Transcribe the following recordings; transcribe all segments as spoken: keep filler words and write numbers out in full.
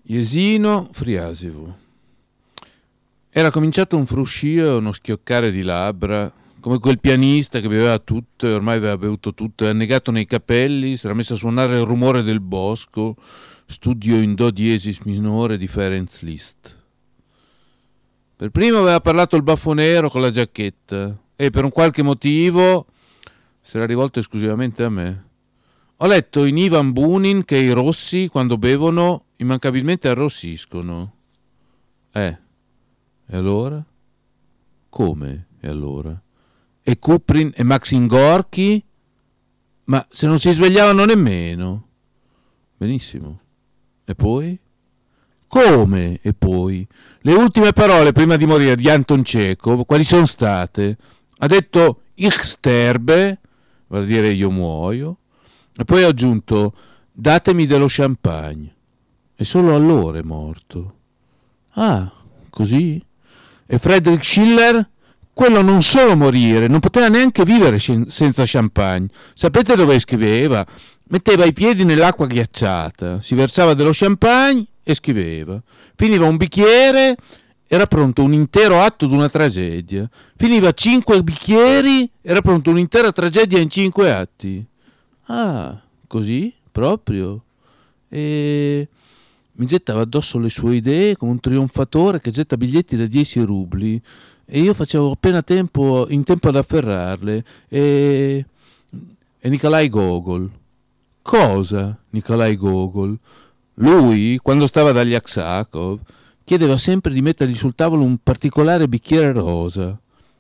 Jesino Friasivo. Era cominciato un fruscio e uno schioccare di labbra, come quel pianista che beveva tutto e ormai aveva bevuto tutto e annegato nei capelli, si era messo a suonare il rumore del bosco, studio in do diesis minore di Ferenc Liszt. Per primo aveva parlato il baffo nero con la giacchetta e per un qualche motivo si era rivolto esclusivamente a me. Ho letto in Ivan Bunin che i rossi, quando bevono, immancabilmente arrossiscono. Eh, e allora? Come, e allora? E Kuprin e Maxim Gorky? Ma se non si svegliavano nemmeno. Benissimo. E poi? Come, e poi? Le ultime parole prima di morire di Anton Chekhov, quali sono state? Ha detto Ich sterbe, vale a dire io muoio, e poi ha aggiunto datemi dello champagne. E solo allora è morto. Ah, così? E Friedrich Schiller? Quello non solo morire, non poteva neanche vivere senza champagne. Sapete dove scriveva? Metteva i piedi nell'acqua ghiacciata, si versava dello champagne e scriveva. Finiva un bicchiere, era pronto un intero atto di una tragedia. Finiva cinque bicchieri, era pronto un'intera tragedia in cinque atti. Ah, così? Proprio? E mi gettava addosso le sue idee come un trionfatore che getta biglietti da dieci rubli e io facevo appena tempo, in tempo ad afferrarle. E, e Nikolai Gogol. Cosa Nikolai Gogol? Lui, quando stava dagli Aksakov, chiedeva sempre di mettergli sul tavolo un particolare bicchiere rosa.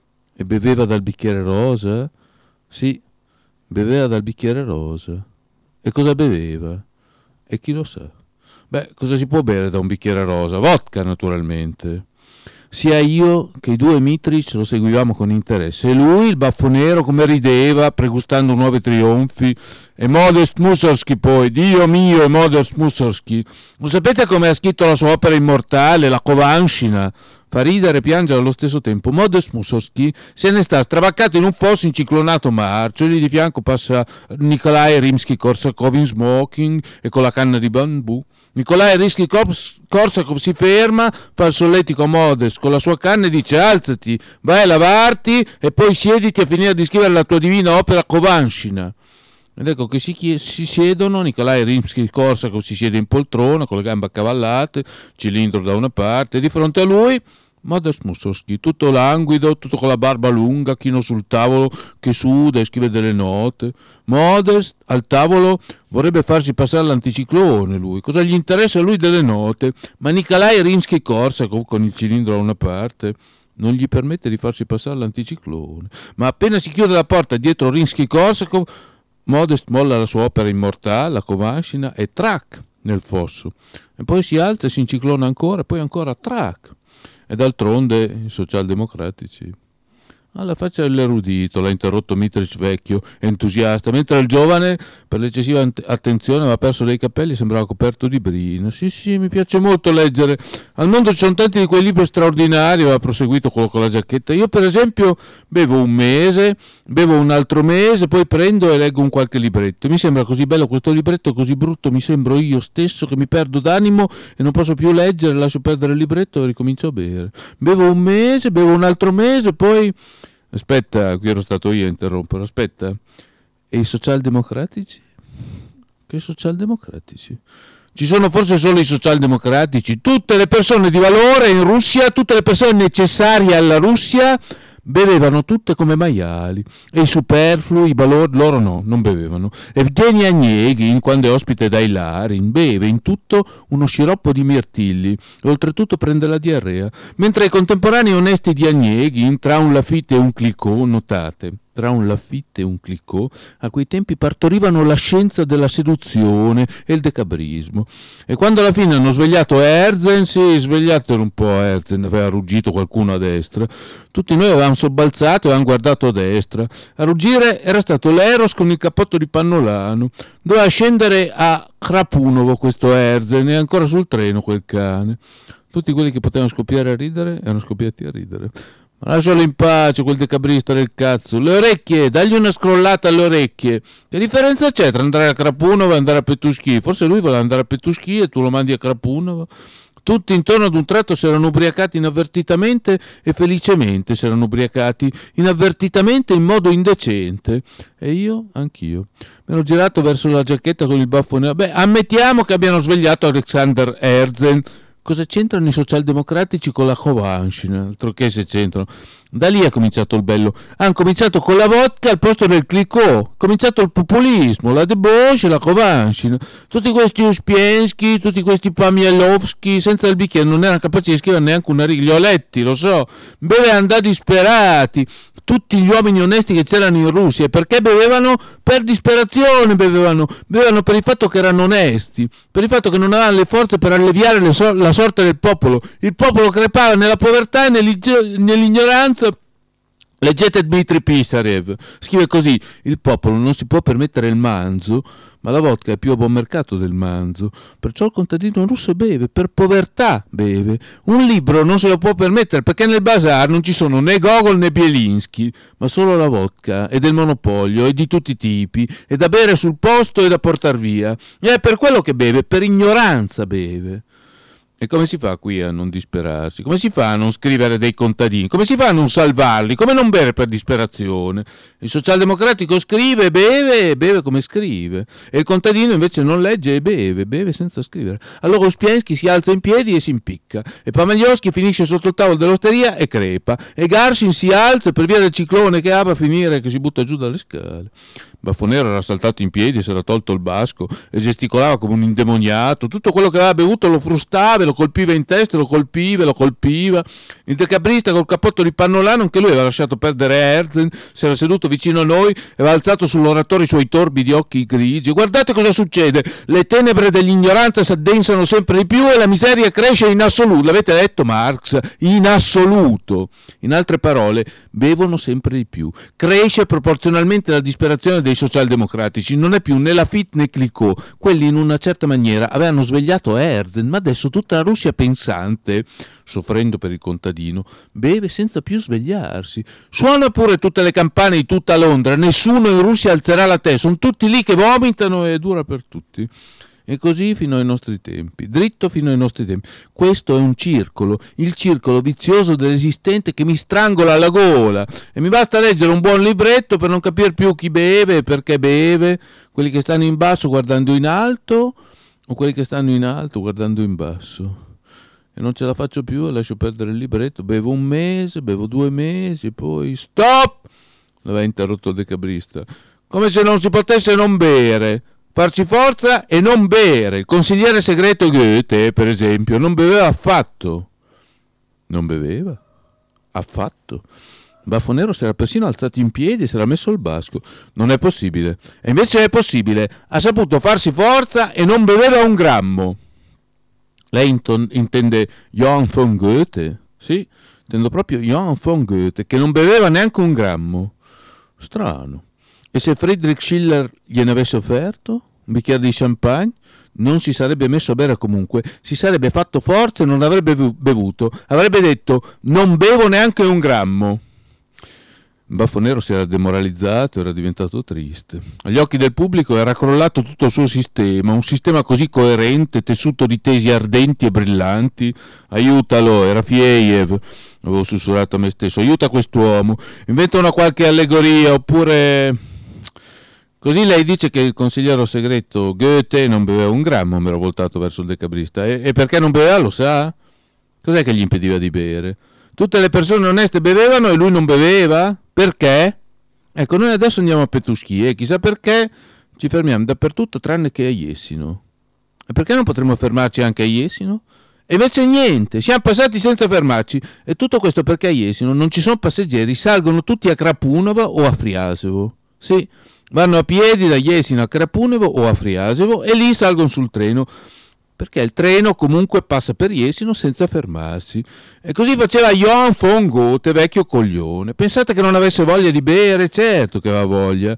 E beveva dal bicchiere rosa? Sì, beveva dal bicchiere rosa. E cosa beveva? E chi lo sa? Beh, cosa si può bere da un bicchiere rosa? Vodka, naturalmente. Sia io che i due Mitrich lo seguivamo con interesse. E lui, il baffo nero, come rideva, pregustando nuovi trionfi. E Modest Mussorgsky poi, Dio mio, e Modest Mussorgsky. Lo sapete come ha scritto la sua opera immortale, la Kovanshina? Fa ridere e piangere allo stesso tempo. Modest Mussorgsky se ne sta stravaccato in un fosso inciclonato marcio, lì di fianco passa Nikolai Rimsky-Korsakov in smoking e con la canna di bambù. Nikolai Rimsky-Korsakov si ferma, fa il solletico a Modest con la sua canna e dice alzati, vai a lavarti e poi siediti a finire di scrivere la tua divina opera Kovanshina. Ed ecco che si, chie- si siedono, Nikolai Rimsky-Korsakov si siede in poltrona con le gambe accavallate, cilindro da una parte, e di fronte a lui Modest Mussorgsky, tutto languido, tutto con la barba lunga, chino sul tavolo che suda e scrive delle note. Modest al tavolo vorrebbe farsi passare l'anticiclone lui, cosa gli interessa a lui delle note? Ma Nikolai Rimsky-Korsakov con il cilindro da una parte non gli permette di farsi passare l'anticiclone. Ma appena si chiude la porta dietro Rimsky-Korsakov, Modest molla la sua opera immortale, la Kovanshina, e trac nel fosso. E poi si alza e si inciclona ancora, e poi ancora trac. E d'altronde i socialdemocratici. Alla faccia dell'erudito, l'ha interrotto Mitrich vecchio, entusiasta, mentre il giovane, per l'eccessiva attenzione, aveva perso dei capelli, sembrava coperto di brina. Sì, sì, mi piace molto leggere. Al mondo ci sono tanti di quei libri straordinari, aveva proseguito quello con la giacchetta. Io, per esempio, bevo un mese, bevo un altro mese, poi prendo e leggo un qualche libretto. Mi sembra così bello questo libretto, così brutto, mi sembro io stesso che mi perdo d'animo e non posso più leggere, lascio perdere il libretto e ricomincio a bere. Bevo un mese, bevo un altro mese, poi... Aspetta, qui ero stato io a interrompere, aspetta. E i socialdemocratici? Che socialdemocratici? Ci sono forse solo i socialdemocratici? Tutte le persone di valore in Russia, tutte le persone necessarie alla Russia bevevano tutte come maiali, e i superflui, i balordi, loro no, non bevevano. Evgeny Onegin, quando è ospite dai Larin, beve in tutto uno sciroppo di mirtilli e oltretutto prende la diarrea, mentre i contemporanei onesti di Onegin, tra un Lafitte e un Clicquot, notate, tra un Lafitte e un Clicquot, a quei tempi partorivano la scienza della seduzione e il decabrismo. E quando alla fine hanno svegliato Herzen, sì, svegliatelo un po' Herzen, aveva ruggito qualcuno a destra, tutti noi avevamo sobbalzato e avevamo guardato a destra. A ruggire era stato l'Eros con il cappotto di Pannolano. Doveva scendere a Krapunovo questo Herzen e ancora sul treno quel cane. Tutti quelli che potevano scoppiare a ridere erano scoppiati a ridere. Lascialo in pace quel decabrista del cazzo. Le orecchie, dagli una scrollata alle orecchie. Che differenza c'è tra andare a Krapunov e andare a Petuschi? Forse lui vuole andare a Petuschi e tu lo mandi a Krapunov. Tutti intorno ad un tratto si erano ubriacati inavvertitamente e felicemente si erano ubriacati inavvertitamente in modo indecente. E io, anch'io, mi ero girato verso la giacchetta con il baffo nero. Beh, ammettiamo che abbiano svegliato Alexander Herzen. Cosa c'entrano i socialdemocratici con la Khovanshin? Altro che se c'entrano. Da lì è cominciato il bello. Hanno cominciato con la vodka al posto del Clicquot. È cominciato il populismo, la debauche e la Khovanshin. Tutti questi Uspiensky, tutti questi Pamielovsky, senza il bicchiere non erano capaci di scrivere neanche una riga. Li ho letti, lo so. Bevevano da disperati. Tutti gli uomini onesti che c'erano in Russia. Perché bevevano? Per disperazione bevevano. Bevevano per il fatto che erano onesti. Per il fatto che non avevano le forze per alleviare le so- la sorte del popolo. Il popolo crepava nella povertà e nell'ignoranza. Leggete Dmitry Pisarev, scrive così: il popolo non si può permettere il manzo, ma la vodka è più a buon mercato del manzo, perciò il contadino russo beve, per povertà beve. Un libro non se lo può permettere perché nel bazar non ci sono né Gogol né Bielinski, ma solo la vodka, e del monopolio, e di tutti i tipi, e da bere sul posto e da portar via. E è per quello che beve, per ignoranza beve. E come si fa qui a non disperarsi? Come si fa a non scrivere dei contadini? Come si fa a non salvarli? Come non bere per disperazione? Il socialdemocratico scrive, beve e beve come scrive. E il contadino invece non legge e beve, beve senza scrivere. Allora Uspiensky si alza in piedi e si impicca. E Pamaglioschi finisce sotto il tavolo dell'osteria e crepa. E Garshin si alza per via del ciclone che ha va a finire che si butta giù dalle scale. Baffonero era saltato in piedi, si era tolto il basco e gesticolava come un indemoniato. Tutto quello che aveva bevuto lo frustava, lo colpiva in testa, lo colpiva, lo colpiva. Il decabrista col cappotto di pannolano, anche lui aveva lasciato perdere Herzen, si era seduto vicino a noi e aveva alzato sull'oratorio i suoi torbidi occhi grigi. Guardate cosa succede, le tenebre dell'ignoranza si addensano sempre di più e la miseria cresce in assoluto. L'avete detto Marx? In assoluto. In altre parole, bevono sempre di più. Cresce proporzionalmente la disperazione dei socialdemocratici. Non è più né Lafitte né Clicquot. Quelli in una certa maniera avevano svegliato Herzen, ma adesso tutta la Russia pensante, soffrendo per il contadino, beve senza più svegliarsi. Suona pure tutte le campane di tutta Londra, nessuno in Russia alzerà la testa, sono tutti lì che vomitano e dura per tutti. E così fino ai nostri tempi, dritto fino ai nostri tempi. Questo è un circolo, il circolo vizioso dell'esistente che mi strangola la gola. E mi basta leggere un buon libretto per non capire più chi beve e perché beve, quelli che stanno in basso guardando in alto o quelli che stanno in alto guardando in basso. E non ce la faccio più e lascio perdere il libretto. Bevo un mese, bevo due mesi, poi stop! L'aveva interrotto il decabrista. Come se non si potesse non bere. Farci forza e non bere. Il consigliere segreto Goethe, per esempio, non beveva affatto. Non beveva? Affatto. Baffonero si era persino alzato in piedi e si era messo il basco. Non è possibile. E invece è possibile. Ha saputo farsi forza e non beveva un grammo. Lei inton- intende Johann von Goethe? Sì, intendo proprio Johann von Goethe, che non beveva neanche un grammo. Strano. E se Friedrich Schiller gliene avesse offerto un bicchiere di champagne, non si sarebbe messo a bere comunque, si sarebbe fatto forza e non avrebbe bevuto, avrebbe detto non bevo neanche un grammo. Baffonero si era demoralizzato, era diventato triste. Agli occhi del pubblico era crollato tutto il suo sistema, un sistema così coerente, tessuto di tesi ardenti e brillanti. Aiutalo, era Fiejev, avevo sussurrato a me stesso, aiuta quest'uomo, inventa una qualche allegoria, oppure... Così lei dice che il consigliere segreto Goethe non beveva un grammo, mi ero voltato verso il decabrista. E, e perché non beveva, lo sa? Cos'è che gli impediva di bere? Tutte le persone oneste bevevano e lui non beveva? Perché? Ecco, noi adesso andiamo a Petuschi e chissà perché ci fermiamo dappertutto tranne che a Jesino. E perché non potremmo fermarci anche a Jesino? E invece niente, siamo passati senza fermarci. E tutto questo perché a Jesino non ci sono passeggeri, salgono tutti a Krapunova o a Friasevo. Sì, vanno a piedi da Jesino a Krapunevo o a Friasevo e lì salgono sul treno, perché il treno comunque passa per Jesino senza fermarsi. E così faceva Johann von Goethe, vecchio coglione. Pensate che non avesse voglia di bere? Certo che aveva voglia.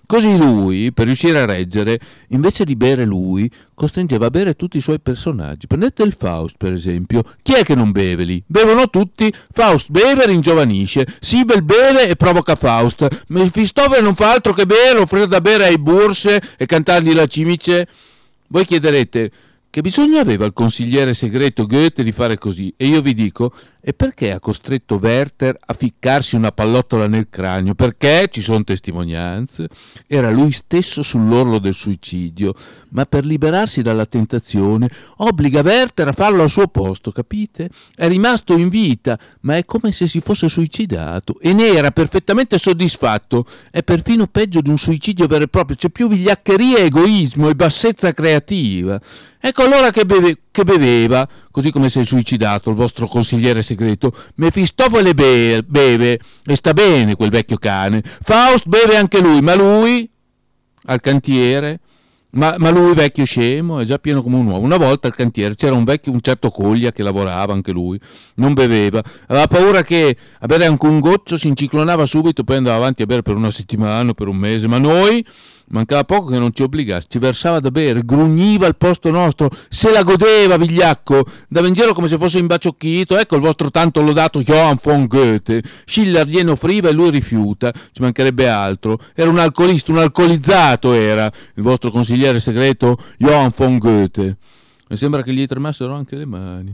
Così lui, per riuscire a reggere, invece di bere lui, costringeva a bere tutti i suoi personaggi. Prendete il Faust, per esempio. Chi è che non beve lì? Bevono tutti. Faust beve e ringiovanisce. Sibel beve e provoca Faust. Mefistofele non fa altro che bere, offrire da bere ai Burse e cantargli la cimice. Voi chiederete: che bisogno aveva il consigliere segreto Goethe di fare così? E io vi dico: e perché ha costretto Werther a ficcarsi una pallottola nel cranio? Perché, ci sono testimonianze, era lui stesso sull'orlo del suicidio, ma per liberarsi dalla tentazione obbliga Werther a farlo al suo posto, capite? È rimasto in vita, ma è come se si fosse suicidato e ne era perfettamente soddisfatto. È perfino peggio di un suicidio vero e proprio, c'è più vigliaccheria, egoismo e bassezza creativa. Ecco allora che, beve, che beveva, così come si è suicidato il vostro consigliere segreto. Mefistofele be- beve e sta bene quel vecchio cane. Faust beve anche lui, ma lui al cantiere, ma, ma lui vecchio scemo, è già pieno come un uomo. Una volta al cantiere c'era un vecchio, un certo Coglia, che lavorava anche lui, non beveva, aveva paura che a bere anche un goccio si inciclonava subito, poi andava avanti a bere per una settimana, per un mese, ma noi mancava poco che non ci obbligasse, ci versava da bere, grugniva al posto nostro, se la godeva, vigliacco, andava in giro come se fosse imbaciocchito. Ecco il vostro tanto lodato Johann von Goethe. Schiller gliene offriva e lui rifiuta, ci mancherebbe altro. Era un alcolista, un alcolizzato era il vostro consigliere segreto Johann von Goethe. Mi sembra che gli tremassero anche le mani.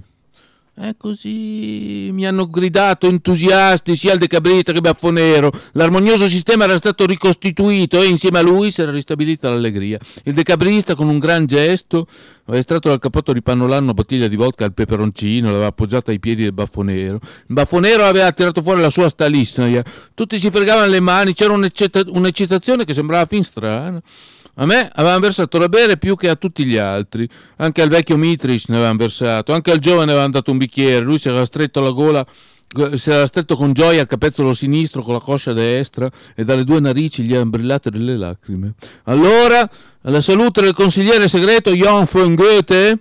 È così, mi hanno gridato entusiasti sia il Decabrista che Baffonero. L'armonioso sistema era stato ricostituito e insieme a lui si era ristabilita l'allegria. Il Decabrista, con un gran gesto, aveva estratto dal cappotto di Pannolano una bottiglia di vodka al peperoncino, l'aveva appoggiata ai piedi del Baffonero. Il Baffonero aveva tirato fuori la sua stalisnaia. Tutti si fregavano le mani, c'era un'eccita- un'eccitazione che sembrava fin strana. A me avevano versato da bere più che a tutti gli altri, anche al vecchio Mitrich ne avevano versato, anche al giovane avevano dato un bicchiere, lui si era stretto alla gola, si era stretto con gioia al capezzolo sinistro con la coscia destra e dalle due narici gli erano brillate delle lacrime. Allora, alla salute del consigliere segreto Johann von Goethe,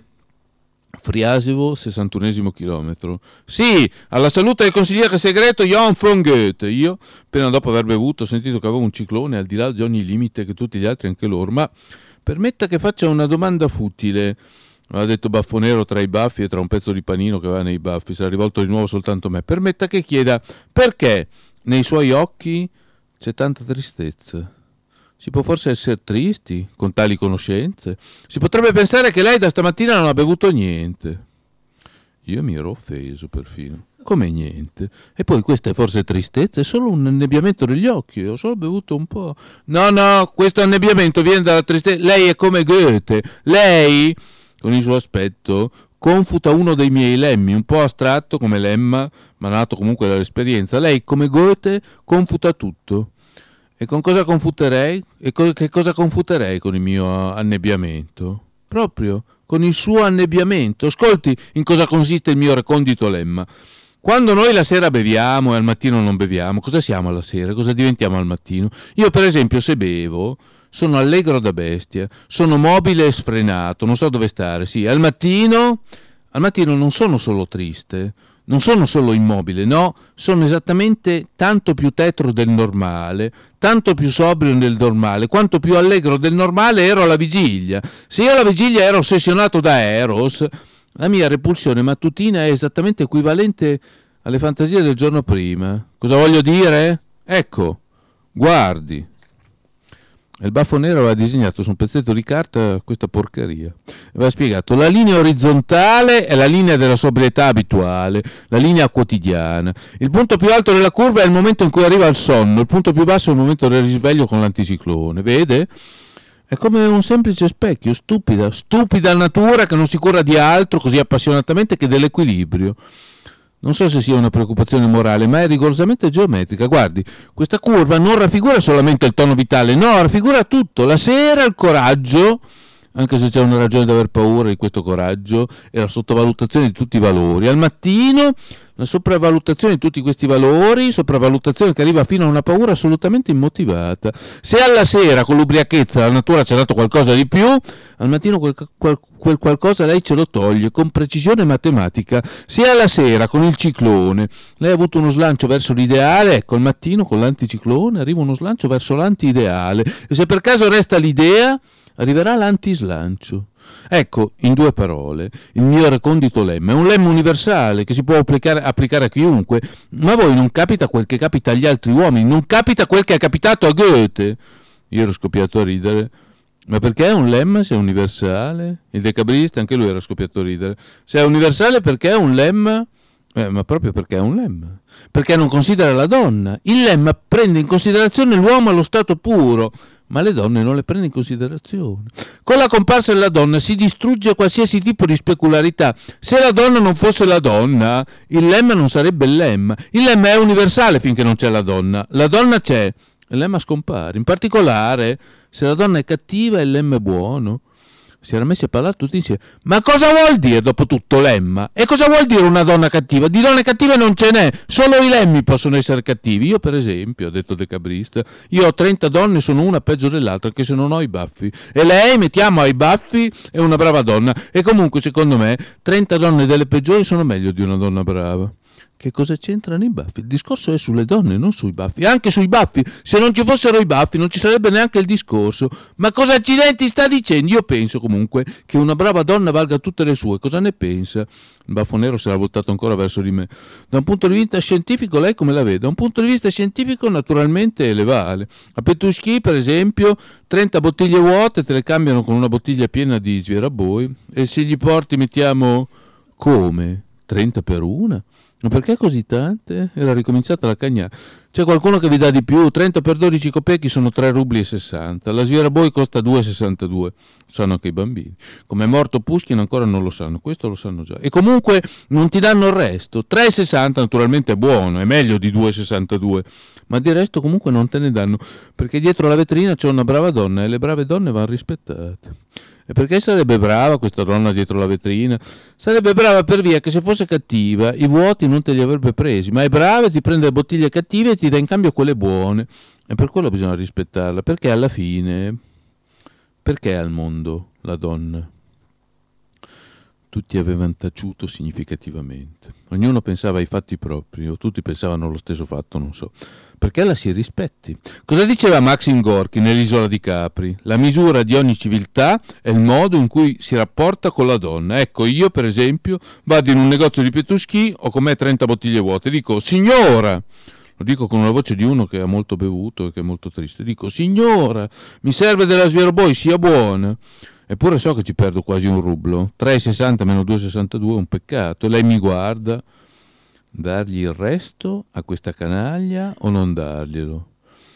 Friasevo, sessantunesimo chilometro. Sì, alla salute del consigliere segreto Johann von Goethe. Io, appena dopo aver bevuto, ho sentito che avevo un ciclone al di là di ogni limite, che tutti gli altri, anche loro. Ma permetta che faccia una domanda futile, aveva detto Baffonero tra i baffi e tra un pezzo di panino che aveva nei baffi, si era rivolto di nuovo soltanto a me. Permetta che chieda perché nei suoi occhi c'è tanta tristezza. Si può forse essere tristi con tali conoscenze? Si potrebbe pensare che lei da stamattina non ha bevuto niente. Io mi ero offeso perfino. Come niente? E poi questa è forse tristezza? È solo un annebbiamento degli occhi, ho solo bevuto un po'. No, no, questo annebbiamento viene dalla tristezza. Lei è come Goethe. Lei, con il suo aspetto, confuta uno dei miei lemmi, un po' astratto come lemma, ma nato comunque dall'esperienza. Lei, come Goethe, confuta tutto. E con cosa confuterei? E co- che cosa confuterei con il mio annebbiamento? Proprio con il suo annebbiamento. Ascolti in cosa consiste il mio recondito lemma. Quando noi la sera beviamo e al mattino non beviamo, cosa siamo alla sera? Cosa diventiamo al mattino? Io per esempio se bevo sono allegro da bestia, sono mobile e sfrenato, non so dove stare. Sì, al mattino, al mattino non sono solo triste, non sono solo immobile, no, sono esattamente tanto più tetro del normale, tanto più sobrio del normale, quanto più allegro del normale ero alla vigilia. Se io alla vigilia ero ossessionato da Eros, la mia repulsione mattutina è esattamente equivalente alle fantasie del giorno prima. Cosa voglio dire? Ecco, guardi. Il Baffonero aveva disegnato su un pezzetto di carta questa porcheria. Aveva spiegato: la linea orizzontale è la linea della sobrietà abituale, la linea quotidiana. Il punto più alto della curva è il momento in cui arriva il sonno, il punto più basso è il momento del risveglio con l'anticiclone. Vede? È come un semplice specchio, stupida, stupida natura che non si cura di altro così appassionatamente che dell'equilibrio. Non so se sia una preoccupazione morale, ma è rigorosamente geometrica. Guardi, questa curva non raffigura solamente il tono vitale, no, raffigura tutto. La sera il coraggio, anche se c'è una ragione di aver paura di questo coraggio, e la sottovalutazione di tutti i valori. Al mattino la sopravvalutazione di tutti questi valori, sopravvalutazione che arriva fino a una paura assolutamente immotivata. Se alla sera con l'ubriachezza la natura ci ha dato qualcosa di più, al mattino quel, quel, quel qualcosa lei ce lo toglie con precisione matematica. Se alla sera con il ciclone lei ha avuto uno slancio verso l'ideale, ecco al mattino con l'anticiclone arriva uno slancio verso l'anti-ideale, e se per caso resta l'idea arriverà l'antislancio. Ecco, in due parole, il mio recondito lemma è un lemma universale che si può applicare, applicare a chiunque, ma a voi non capita quel che capita agli altri uomini, non capita quel che è capitato a Goethe. Io ero scoppiato a ridere. Ma perché è un lemma se è universale? Il decabrista, anche lui era scoppiato a ridere. Se è universale perché è un lemma? Eh, ma proprio perché è un lemma. Perché non considera la donna. Il lemma prende in considerazione l'uomo allo stato puro, ma le donne non le prende in considerazione. Con la comparsa della donna si distrugge qualsiasi tipo di specularità. Se la donna non fosse la donna, il lemma non sarebbe il lemma. Il lemma è universale finché non c'è la donna. La donna c'è, il lemma scompare. In particolare, se la donna è cattiva, il lemma è buono. Si era messi a parlare tutti insieme. Ma cosa vuol dire dopo tutto lemma? E cosa vuol dire una donna cattiva? Di donne cattive non ce n'è, solo i lemmi possono essere cattivi. Io per esempio, ha detto Decabrista, io ho trenta donne, sono una peggio dell'altra, che se non ho i baffi. E lei, mettiamo ai baffi, è una brava donna. E comunque secondo me trenta donne delle peggiori sono meglio di una donna brava. Che cosa c'entrano i baffi? Il discorso è sulle donne, non sui baffi. Anche sui baffi, se non ci fossero i baffi non ci sarebbe neanche il discorso. Ma cosa accidenti sta dicendo? Io penso comunque che una brava donna valga tutte le sue. Cosa ne pensa? Il baffo nero si era voltato ancora verso di me. Da un punto di vista scientifico lei come la vede? Da un punto di vista scientifico naturalmente le vale. A Petuschi per esempio trenta bottiglie vuote te le cambiano con una bottiglia piena di Sviraboi, e se gli porti mettiamo come? trenta per una? Ma perché così tante? Era ricominciata la cagnà. C'è qualcuno che vi dà di più? trenta per dodici copecchi sono tre rubli e sessanta. La Sviraboi costa due virgola sessantadue. Lo sanno anche i bambini. Come è morto Pushkin ancora non lo sanno. Questo lo sanno già. E comunque non ti danno il resto. tre virgola sessanta naturalmente è buono. È meglio di due virgola sessantadue. Ma di resto comunque non te ne danno. Perché dietro la vetrina c'è una brava donna e le brave donne vanno rispettate. E perché sarebbe brava questa donna dietro la vetrina? Sarebbe brava per via che se fosse cattiva i vuoti non te li avrebbe presi, ma è brava e ti prende le bottiglie cattive e ti dà in cambio quelle buone. E per quello bisogna rispettarla, perché alla fine, perché al mondo la donna? Tutti avevano taciuto significativamente. Ognuno pensava ai fatti propri, o tutti pensavano allo stesso fatto, non so. Perché la si rispetti. Cosa diceva Maxim Gorky nell'Isola di Capri? La misura di ogni civiltà è il modo in cui si rapporta con la donna. Ecco, io per esempio vado in un negozio di Petuschi, ho con me trenta bottiglie vuote, dico signora, lo dico con una voce di uno che ha molto bevuto e che è molto triste, dico signora, mi serve della Sviraboi, sia buona. Eppure so che ci perdo quasi un rublo. tre virgola sessanta meno due virgola sessantadue è un peccato. Lei mi guarda. Dargli il resto a questa canaglia o non darglielo?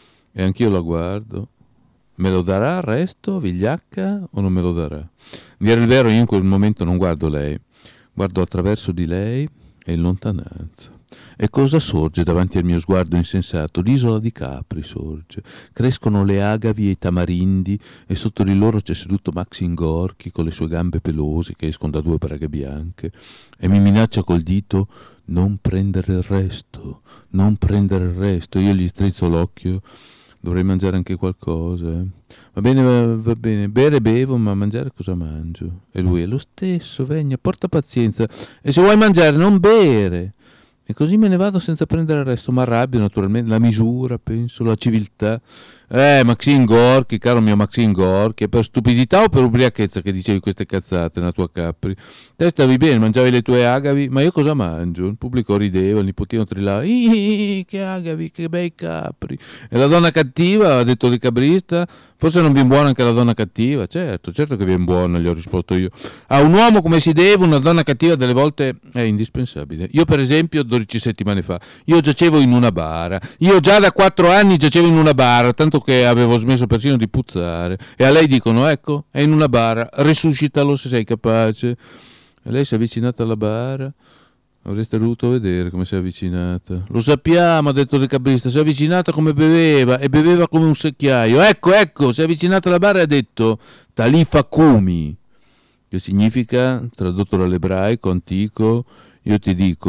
E anch'io la guardo. Me lo darà il resto, vigliacca, o non me lo darà? Dire il vero, io in quel momento non guardo lei. Guardo attraverso di lei e in lontananza. E cosa sorge davanti al mio sguardo insensato? L'isola di Capri sorge. Crescono le agavi e i tamarindi e sotto di loro c'è seduto Maxim Gorky con le sue gambe pelose che escono da due braghe bianche e mi minaccia col dito: non prendere il resto, non prendere il resto. Io gli strizzo l'occhio. Dovrei mangiare anche qualcosa. Eh. Va bene, va, va bene. Bere bevo, ma mangiare cosa mangio? E lui è lo stesso, Vegna, porta pazienza. E se vuoi mangiare non bere. E così me ne vado senza prendere il resto. Ma arrabbio naturalmente, la misura, penso, la civiltà. Eh, Maxim Gorky, caro mio Maxim Gorky, è per stupidità o per ubriachezza che dicevi queste cazzate nella tua Capri? Te stavi bene, mangiavi le tue agavi, ma io cosa mangio? Il pubblico rideva, il nipotino trillava, Ih, che agavi, che bei Capri. E la donna cattiva, ha detto Decabrista, forse non viene buona anche la donna cattiva? Certo, certo che viene buona, gli ho risposto io. A un uomo come si deve, una donna cattiva delle volte è indispensabile. Io per esempio, dodici settimane fa, io giacevo in una bara, io già da quattro anni giacevo in una bara, tanto che avevo smesso persino di puzzare, e a lei dicono: ecco, è in una bara, risuscitalo se sei capace. E lei si è avvicinata alla bara. Avreste dovuto vedere come si è avvicinata. Lo sappiamo, ha detto Decabrista, si è avvicinata come beveva, e beveva come un secchiaio. Ecco, ecco, si è avvicinata alla bara e ha detto Talifa Kumi, che significa, tradotto dall'ebraico antico, io ti dico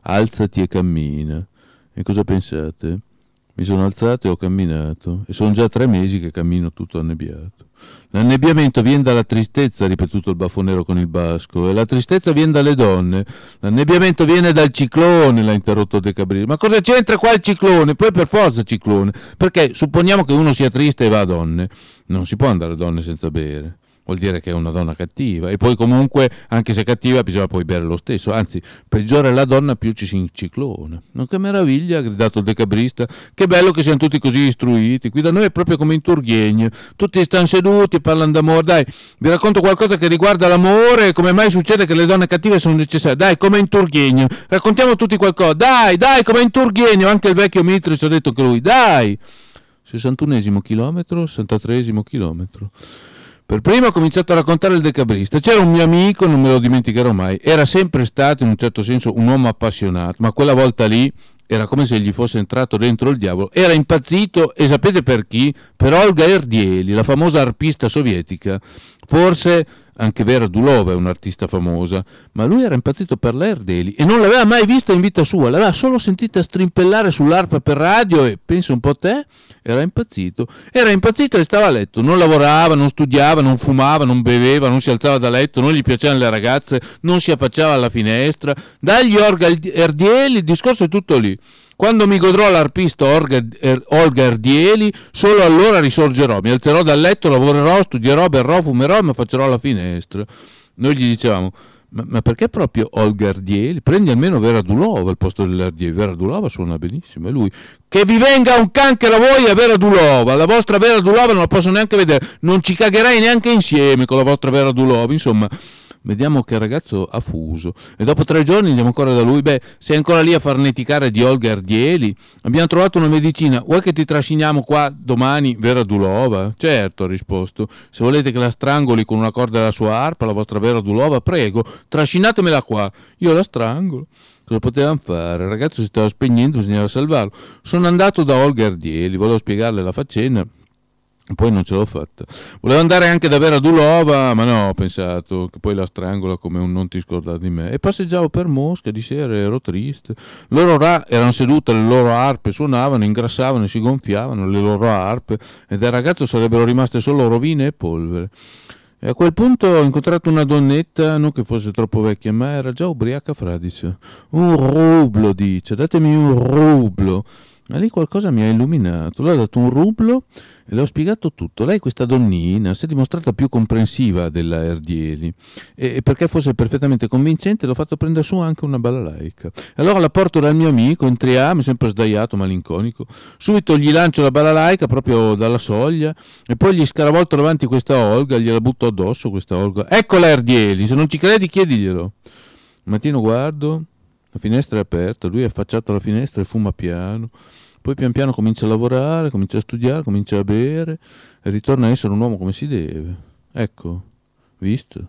alzati e cammina. E cosa pensate? Mi sono alzato e ho camminato, e sono già tre mesi che cammino tutto annebbiato. L'annebbiamento viene dalla tristezza, ha ripetuto il baffonero con il basco, e la tristezza viene dalle donne. L'annebbiamento viene dal ciclone, l'ha interrotto De Cabrista. Ma cosa c'entra qua il ciclone? Poi per forza ciclone, perché supponiamo che uno sia triste e va a donne. Non si può andare a donne senza bere. Vuol dire che è una donna cattiva, e poi comunque, anche se cattiva, bisogna poi bere lo stesso, anzi, peggiore la donna più ci si inciclona. No, che meraviglia, ha gridato il decabrista, che bello che siamo tutti così istruiti, qui da noi è proprio come in Turghiegno, tutti stanno seduti, parlano d'amore. Dai, vi racconto qualcosa che riguarda l'amore, come mai succede che le donne cattive sono necessarie, dai, come in Turghiegno, raccontiamo tutti qualcosa, dai, dai, come in Turghiegno, anche il vecchio Mitri ci ha detto che lui, dai, sessantunesimo chilometro, sessantatreesimo chilometro. Per primo ho cominciato a raccontare il decabrista. C'era un mio amico, non me lo dimenticherò mai, era sempre stato in un certo senso un uomo appassionato, ma quella volta lì era come se gli fosse entrato dentro il diavolo. Era impazzito, e sapete per chi? Per Olga Erdieli, la famosa arpista sovietica. Forse anche Vera Dulova è un'artista famosa, ma lui era impazzito per la Erdieli e non l'aveva mai vista in vita sua, l'aveva solo sentita strimpellare sull'arpa per radio e pensa un po' te, era impazzito. Era impazzito e stava a letto, non lavorava, non studiava, non fumava, non beveva, non si alzava da letto, non gli piacevano le ragazze, non si affacciava alla finestra. Dagli Olga Erdieli, il discorso è tutto lì. Quando mi godrò l'arpista Olga, er, Olga Erdieli, solo allora risorgerò, mi alzerò dal letto, lavorerò, studierò, berrò, fumerò e mi affaccerò alla finestra. Noi gli dicevamo, ma, ma perché proprio Olga Erdieli? Prendi almeno Vera Dulova al posto dell'Erdieli. Vera Dulova suona benissimo. E lui, che vi venga un canchero a voi e Vera Dulova, la vostra Vera Dulova non la posso neanche vedere, non ci cagherai neanche insieme con la vostra Vera Dulova. Insomma, vediamo che il ragazzo ha fuso. E dopo tre giorni andiamo ancora da lui. Beh, sei ancora lì a farneticare di Olga Erdieli? Abbiamo trovato una medicina, vuoi che ti trasciniamo qua domani Vera Dulova? Certo, ha risposto, se volete che la strangoli con una corda della sua arpa, la vostra Vera Dulova, prego, trascinatemela qua, io la strangolo. Cosa potevamo fare? Il ragazzo si stava spegnendo, bisognava salvarlo. Sono andato da Olga Erdieli, volevo spiegarle la faccenda, poi non ce l'ho fatta. Volevo andare anche da Vera Dulova, ma no, ho pensato che poi la strangola come un non ti scordare di me. E passeggiavo per Mosca di sera, ero triste. Loro ra- erano sedute, le loro arpe suonavano, ingrassavano e si gonfiavano le loro arpe, e dal ragazzo sarebbero rimaste solo rovine e polvere. E a quel punto ho incontrato una donnetta, non che fosse troppo vecchia, ma era già ubriaca fradicia. Un rublo, dice, datemi un rublo. Ma lì qualcosa mi ha illuminato, le ho dato un rublo e le ho spiegato tutto. Lei, questa donnina, si è dimostrata più comprensiva della Erdieli, e, e perché fosse perfettamente convincente l'ho fatto prendere su anche una balalaica. Allora la porto dal mio amico, entriamo, sempre sdraiato, malinconico, subito gli lancio la balalaica proprio dalla soglia e poi gli scaravolto davanti questa Olga, gliela butto addosso questa Olga. Ecco la Erdieli, se non ci credi chiediglielo. Un mattino guardo, la finestra è aperta, lui è affacciato alla finestra e fuma piano. Poi pian piano comincia a lavorare, comincia a studiare, comincia a bere e ritorna a essere un uomo come si deve. Ecco, visto?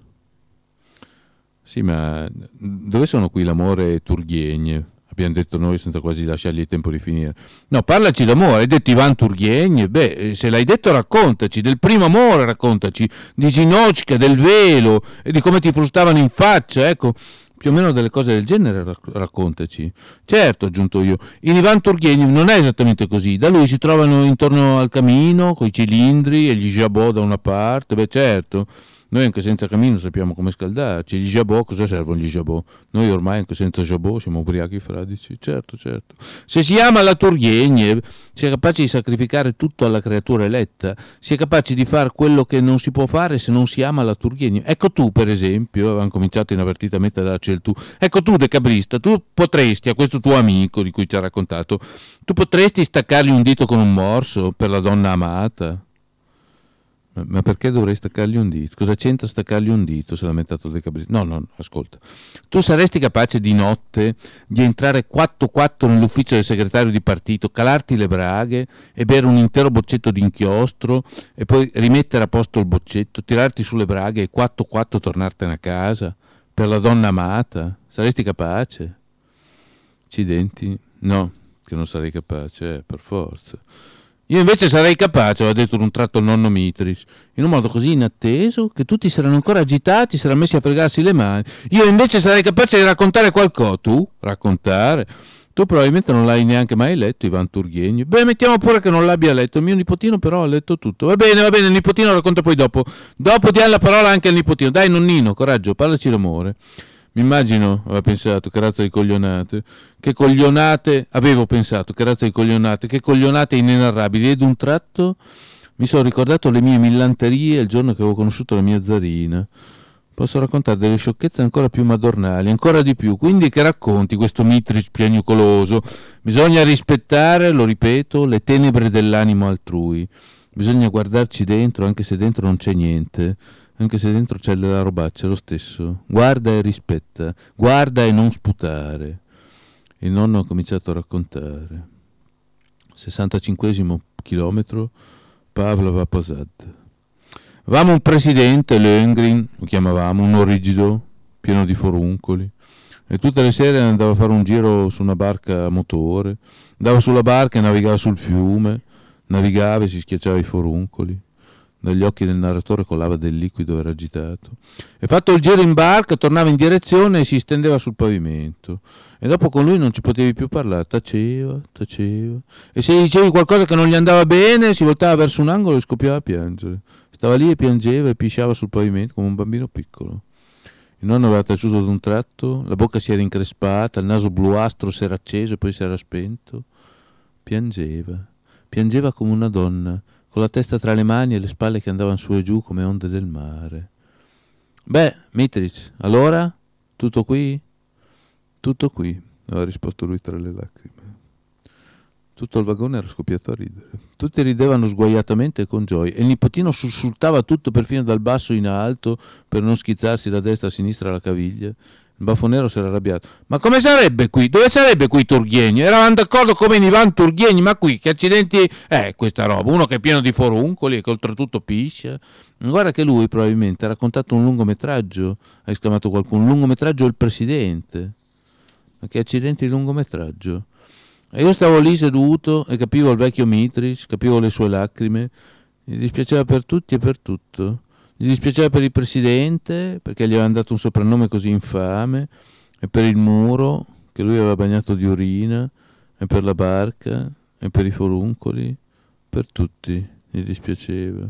Sì, ma dove sono qui l'amore e Turghiegn? Abbiamo detto noi senza quasi lasciargli il tempo di finire. No, parlaci d'amore, hai detto Ivan Turghiegn? Beh, se l'hai detto raccontaci, del primo amore raccontaci, di Zinocchia, del velo e di come ti frustavano in faccia, ecco. Più o meno delle cose del genere raccontaci. Certo, ho aggiunto io, in Ivan Turgheniev non è esattamente così. Da lui si trovano intorno al camino coi cilindri e gli jabot da una parte. Beh, certo, noi anche senza camino sappiamo come scaldarci. Gli jabot, cosa servono gli jabot? Noi ormai anche senza jabot siamo ubriachi fradici. Certo, certo. Se si ama la Turgheniev, si è capace di sacrificare tutto alla creatura eletta, si è capace di fare quello che non si può fare se non si ama la Turgheniev. Ecco tu, per esempio, avevamo cominciato inavvertitamente a darci il tu. Ecco tu, decabrista, tu potresti, a questo tuo amico di cui ci ha raccontato, tu potresti staccargli un dito con un morso per la donna amata? Ma perché dovrei staccargli un dito? Cosa c'entra staccargli un dito? Se l'ha lamentato De Cabrista. No, no, ascolta. Tu saresti capace di notte di entrare quattro quattro nell'ufficio del segretario di partito, calarti le braghe e bere un intero boccetto d'inchiostro e poi rimettere a posto il boccetto, tirarti sulle braghe e quattro quattro tornartene a casa per la donna amata? Saresti capace? Accidenti? No, che non sarei capace, eh, per forza. Io invece sarei capace, aveva detto d'un tratto il nonno Mitris, in un modo così inatteso che tutti si erano ancora agitati, si erano messi a fregarsi le mani. Io invece sarei capace di raccontare qualcosa. Tu? Raccontare? Tu probabilmente non l'hai neanche mai letto, Ivan Turgheniev. Beh, mettiamo pure che non l'abbia letto. Il mio nipotino però ha letto tutto. Va bene, va bene, il nipotino racconta poi dopo. Dopo diamo la parola anche al nipotino. Dai, nonnino, coraggio, parlaci d'amore. Mi immagino, aveva pensato, che razza di coglionate, che coglionate, avevo pensato, che razza di coglionate, che coglionate inenarrabili, e d'un tratto mi sono ricordato le mie millanterie il giorno che avevo conosciuto la mia zarina. Posso raccontare delle sciocchezze ancora più madornali, ancora di più, quindi che racconti questo Mitris piagnucoloso. Bisogna rispettare, lo ripeto, le tenebre dell'animo altrui. Bisogna guardarci dentro, anche se dentro non c'è niente. Anche se dentro c'è della robaccia, lo stesso. Guarda e rispetta, guarda e non sputare. Il nonno ha cominciato a raccontare. sessantacinquesimo chilometro, Pavlova Posad. Avevamo un presidente, Löngrin, lo chiamavamo, uno rigido, pieno di foruncoli, e tutte le sere andava a fare un giro su una barca a motore, andava sulla barca e navigava sul fiume, navigava e si schiacciava i foruncoli. Dagli occhi del narratore colava del liquido, era agitato. E fatto il giro in barca, tornava in direzione e si stendeva sul pavimento. E dopo con lui non ci potevi più parlare, taceva, taceva. E se gli dicevi qualcosa che non gli andava bene, si voltava verso un angolo e scoppiava a piangere. Stava lì e piangeva e pisciava sul pavimento come un bambino piccolo. Il nonno aveva taciuto ad un tratto, la bocca si era increspata, il naso bluastro si era acceso e poi si era spento. Piangeva, piangeva come una donna, con la testa tra le mani e le spalle che andavano su e giù come onde del mare. Beh, Mitris, allora? Tutto qui? Tutto qui, aveva risposto lui tra le lacrime. Tutto il vagone era scoppiato a ridere. Tutti ridevano sguaiatamente e con gioia, e il nipotino sussultava tutto perfino dal basso in alto per non schizzarsi da destra a sinistra la caviglia. Il baffonero si era arrabbiato. Ma come sarebbe qui? Dove sarebbe qui Turgheniev? Eravamo d'accordo come in Ivan Turgheniev, ma qui che accidenti è questa roba? Uno che è pieno di foruncoli e che oltretutto piscia. Guarda che lui probabilmente ha raccontato un lungometraggio, ha esclamato qualcuno, un lungometraggio Il Presidente. Ma che accidenti di lungometraggio? E io stavo lì seduto e capivo il vecchio Mitris, capivo le sue lacrime, gli dispiaceva per tutti e per tutto. Gli dispiaceva per il presidente, perché gli avevano dato un soprannome così infame, e per il muro, che lui aveva bagnato di urina, e per la barca, e per i foruncoli, per tutti gli dispiaceva.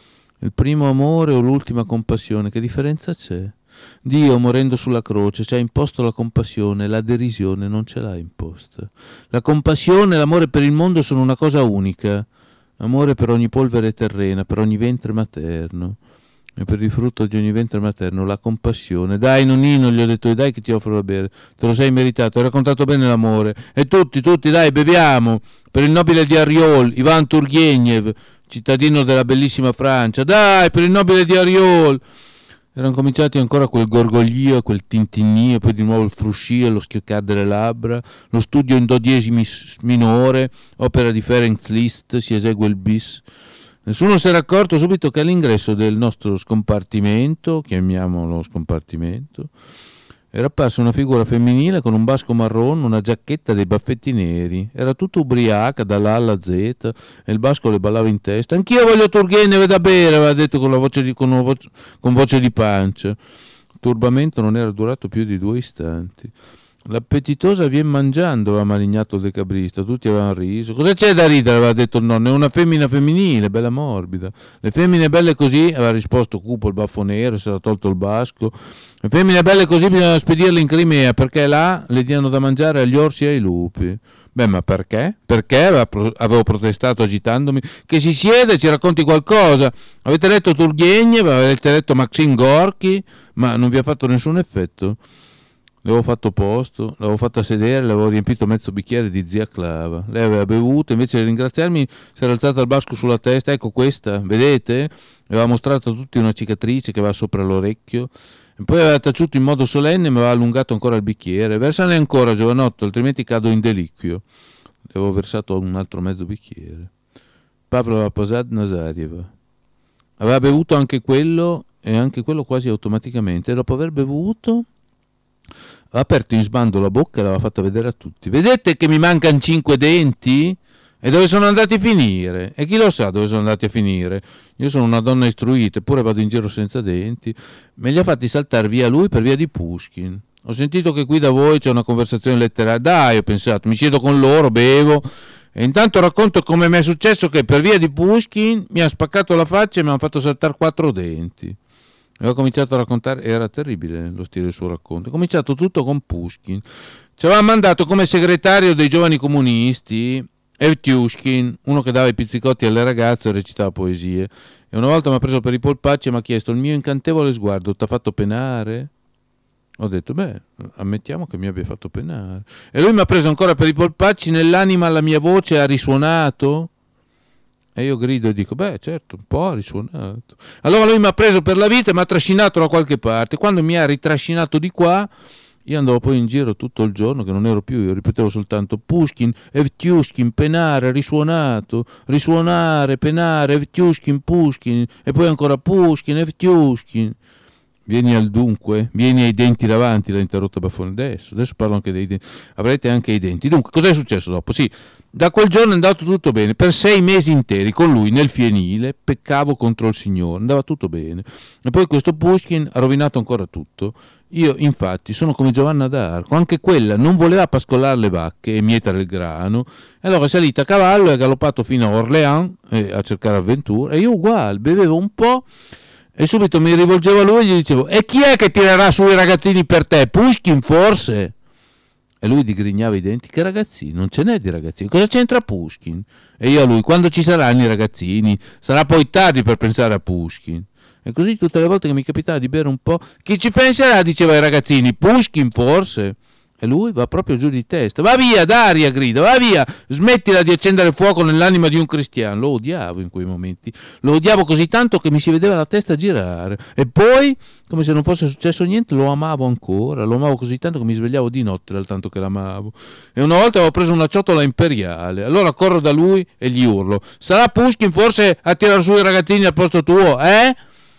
Il primo amore o l'ultima compassione, che differenza c'è? Dio, morendo sulla croce, ci ha imposto la compassione, la derisione non ce l'ha imposta. La compassione e l'amore per il mondo sono una cosa unica, amore per ogni polvere terrena, per ogni ventre materno. E per il frutto di ogni ventre materno, la compassione. Dai nonnino, gli ho detto, dai che ti offro da bere, te lo sei meritato, hai raccontato bene l'amore. E tutti, tutti, dai, beviamo, per il nobile di Ariol, Ivan Turgheniev, cittadino della bellissima Francia, dai, per il nobile di Ariol. Erano cominciati ancora quel gorgoglio, quel tintinnio, poi di nuovo il fruscio, lo schioccare delle labbra, lo studio in do diesimi minore, opera di Ferenc Liszt, si esegue il bis. Nessuno si era accorto subito che all'ingresso del nostro scompartimento, chiamiamolo scompartimento, era apparsa una figura femminile con un basco marrone, una giacchetta e dei baffetti neri. Era tutta ubriaca dalla A alla Z e il basco le ballava in testa. Anch'io voglio Turgheniev da bere, aveva detto con, la voce di, con, una voce, con voce di pancia. Il turbamento non era durato più di due istanti. L'appetitosa vien mangiando, aveva malignato il decabrista, tutti avevano riso. Cosa c'è da ridere, aveva detto il nonno, è una femmina femminile, bella morbida. Le femmine belle così, aveva risposto cupo il baffo nero, si era tolto il basco. Le femmine belle così bisogna spedirle in Crimea, perché là le diano da mangiare agli orsi e ai lupi. Beh, ma perché? Perché? Avevo protestato agitandomi. Che si siede e ci racconti qualcosa. Avete letto Turgheniev, avete letto Maxim Gorky, ma non vi ha fatto nessun effetto. Le avevo fatto posto, l'avevo fatta sedere, le avevo riempito mezzo bicchiere di zia Clava. Lei aveva bevuto, invece di ringraziarmi si era alzata il basco sulla testa. Ecco questa, vedete? Mi aveva mostrato a tutti una cicatrice che aveva sopra l'orecchio. E poi aveva taciuto in modo solenne e mi aveva allungato ancora il bicchiere. Versane ancora, giovanotto, altrimenti cado in deliquio. Le avevo versato un altro mezzo bicchiere. Pavlova Posad Nazarieva. Aveva bevuto anche quello, e anche quello quasi automaticamente. E dopo aver bevuto ha aperto in sbando la bocca e l'aveva fatta vedere a tutti. Vedete che mi mancano cinque denti? E dove sono andati a finire? E chi lo sa dove sono andati a finire? Io sono una donna istruita, eppure vado in giro senza denti. Me li ha fatti saltare via lui per via di Pushkin. Ho sentito che qui da voi c'è una conversazione letteraria. Dai, ho pensato, mi siedo con loro, bevo e intanto racconto come mi è successo che per via di Pushkin mi ha spaccato la faccia e mi hanno fatto saltare quattro denti. E ho cominciato a raccontare, era terribile lo stile del suo racconto. Ho cominciato tutto con Pushkin. Ci aveva mandato come segretario dei giovani comunisti Evtushkin, uno che dava i pizzicotti alle ragazze e recitava poesie. E una volta mi ha preso per i polpacci e mi ha chiesto: il mio incantevole sguardo t'ha fatto penare? Ho detto: beh, ammettiamo che mi abbia fatto penare. E lui mi ha preso ancora per i polpacci: nell'anima la mia voce ha risuonato? E io grido e dico: beh, certo, un po' ha risuonato. Allora lui mi ha preso per la vita e mi ha trascinato da qualche parte. Quando mi ha ritrascinato di qua, io andavo poi in giro tutto il giorno, che non ero più io, ripetevo soltanto Pushkin, Evtushkin, penare, risuonato, risuonare, penare, Evtushkin, Pushkin, e poi ancora Pushkin, Evtushkin. Vieni al dunque, vieni ai denti davanti, l'ha interrotto Baffone. Adesso, adesso parlo anche dei denti, avrete anche i denti. Dunque, cos'è successo dopo? Sì, da quel giorno è andato tutto bene, per sei mesi interi con lui nel fienile, peccavo contro il Signore, andava tutto bene. E poi questo Pushkin ha rovinato ancora tutto. Io infatti sono come Giovanna d'Arco, anche quella non voleva pascolare le vacche e mietare il grano, e allora è salita a cavallo e ha galoppato fino a Orléans eh, a cercare avventure, e io uguale, bevevo un po' e subito mi rivolgevo a lui e gli dicevo: e chi è che tirerà su i ragazzini per te? Pushkin forse? E lui digrignava i denti: che ragazzini? Non ce n'è di ragazzini, cosa c'entra Pushkin? E io a lui: quando ci saranno i ragazzini? Sarà poi tardi per pensare a Pushkin. E così tutte le volte che mi capitava di bere un po': chi ci penserà, diceva ai ragazzini, Pushkin forse? E lui va proprio giù di testa: va via Daria, grida, va via, smettila di accendere fuoco nell'anima di un cristiano. Lo odiavo in quei momenti, lo odiavo così tanto che mi si vedeva la testa girare. E poi, come se non fosse successo niente, lo amavo ancora, lo amavo così tanto che mi svegliavo di notte dal tanto che l'amavo. E una volta avevo preso una ciotola imperiale, allora corro da lui e gli urlo: sarà Pushkin forse a tirare su i ragazzini al posto tuo, eh?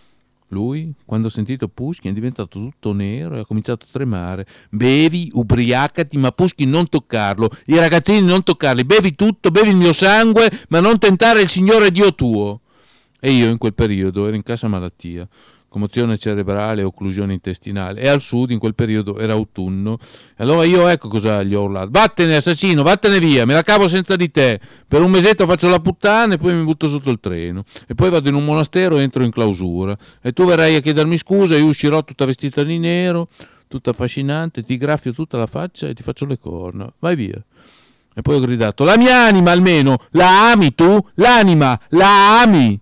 Lui, quando ha sentito Pushkin, è diventato tutto nero e ha cominciato a tremare. Bevi, ubriacati, ma Pushkin non toccarlo, i ragazzini non toccarli, bevi tutto, bevi il mio sangue, ma non tentare il Signore Dio tuo. E io in quel periodo ero in cassa malattia, commozione cerebrale e occlusione intestinale, e al sud in quel periodo era autunno. E allora io ecco cosa gli ho urlato: vattene assassino, vattene via, me la cavo senza di te, per un mesetto faccio la puttana e poi mi butto sotto il treno, e poi vado in un monastero e entro in clausura, e tu verrai a chiedermi scusa, io uscirò tutta vestita di nero, tutta affascinante, ti graffio tutta la faccia e ti faccio le corna, vai via. E poi ho gridato: la mia anima almeno, la ami tu? L'anima, la ami?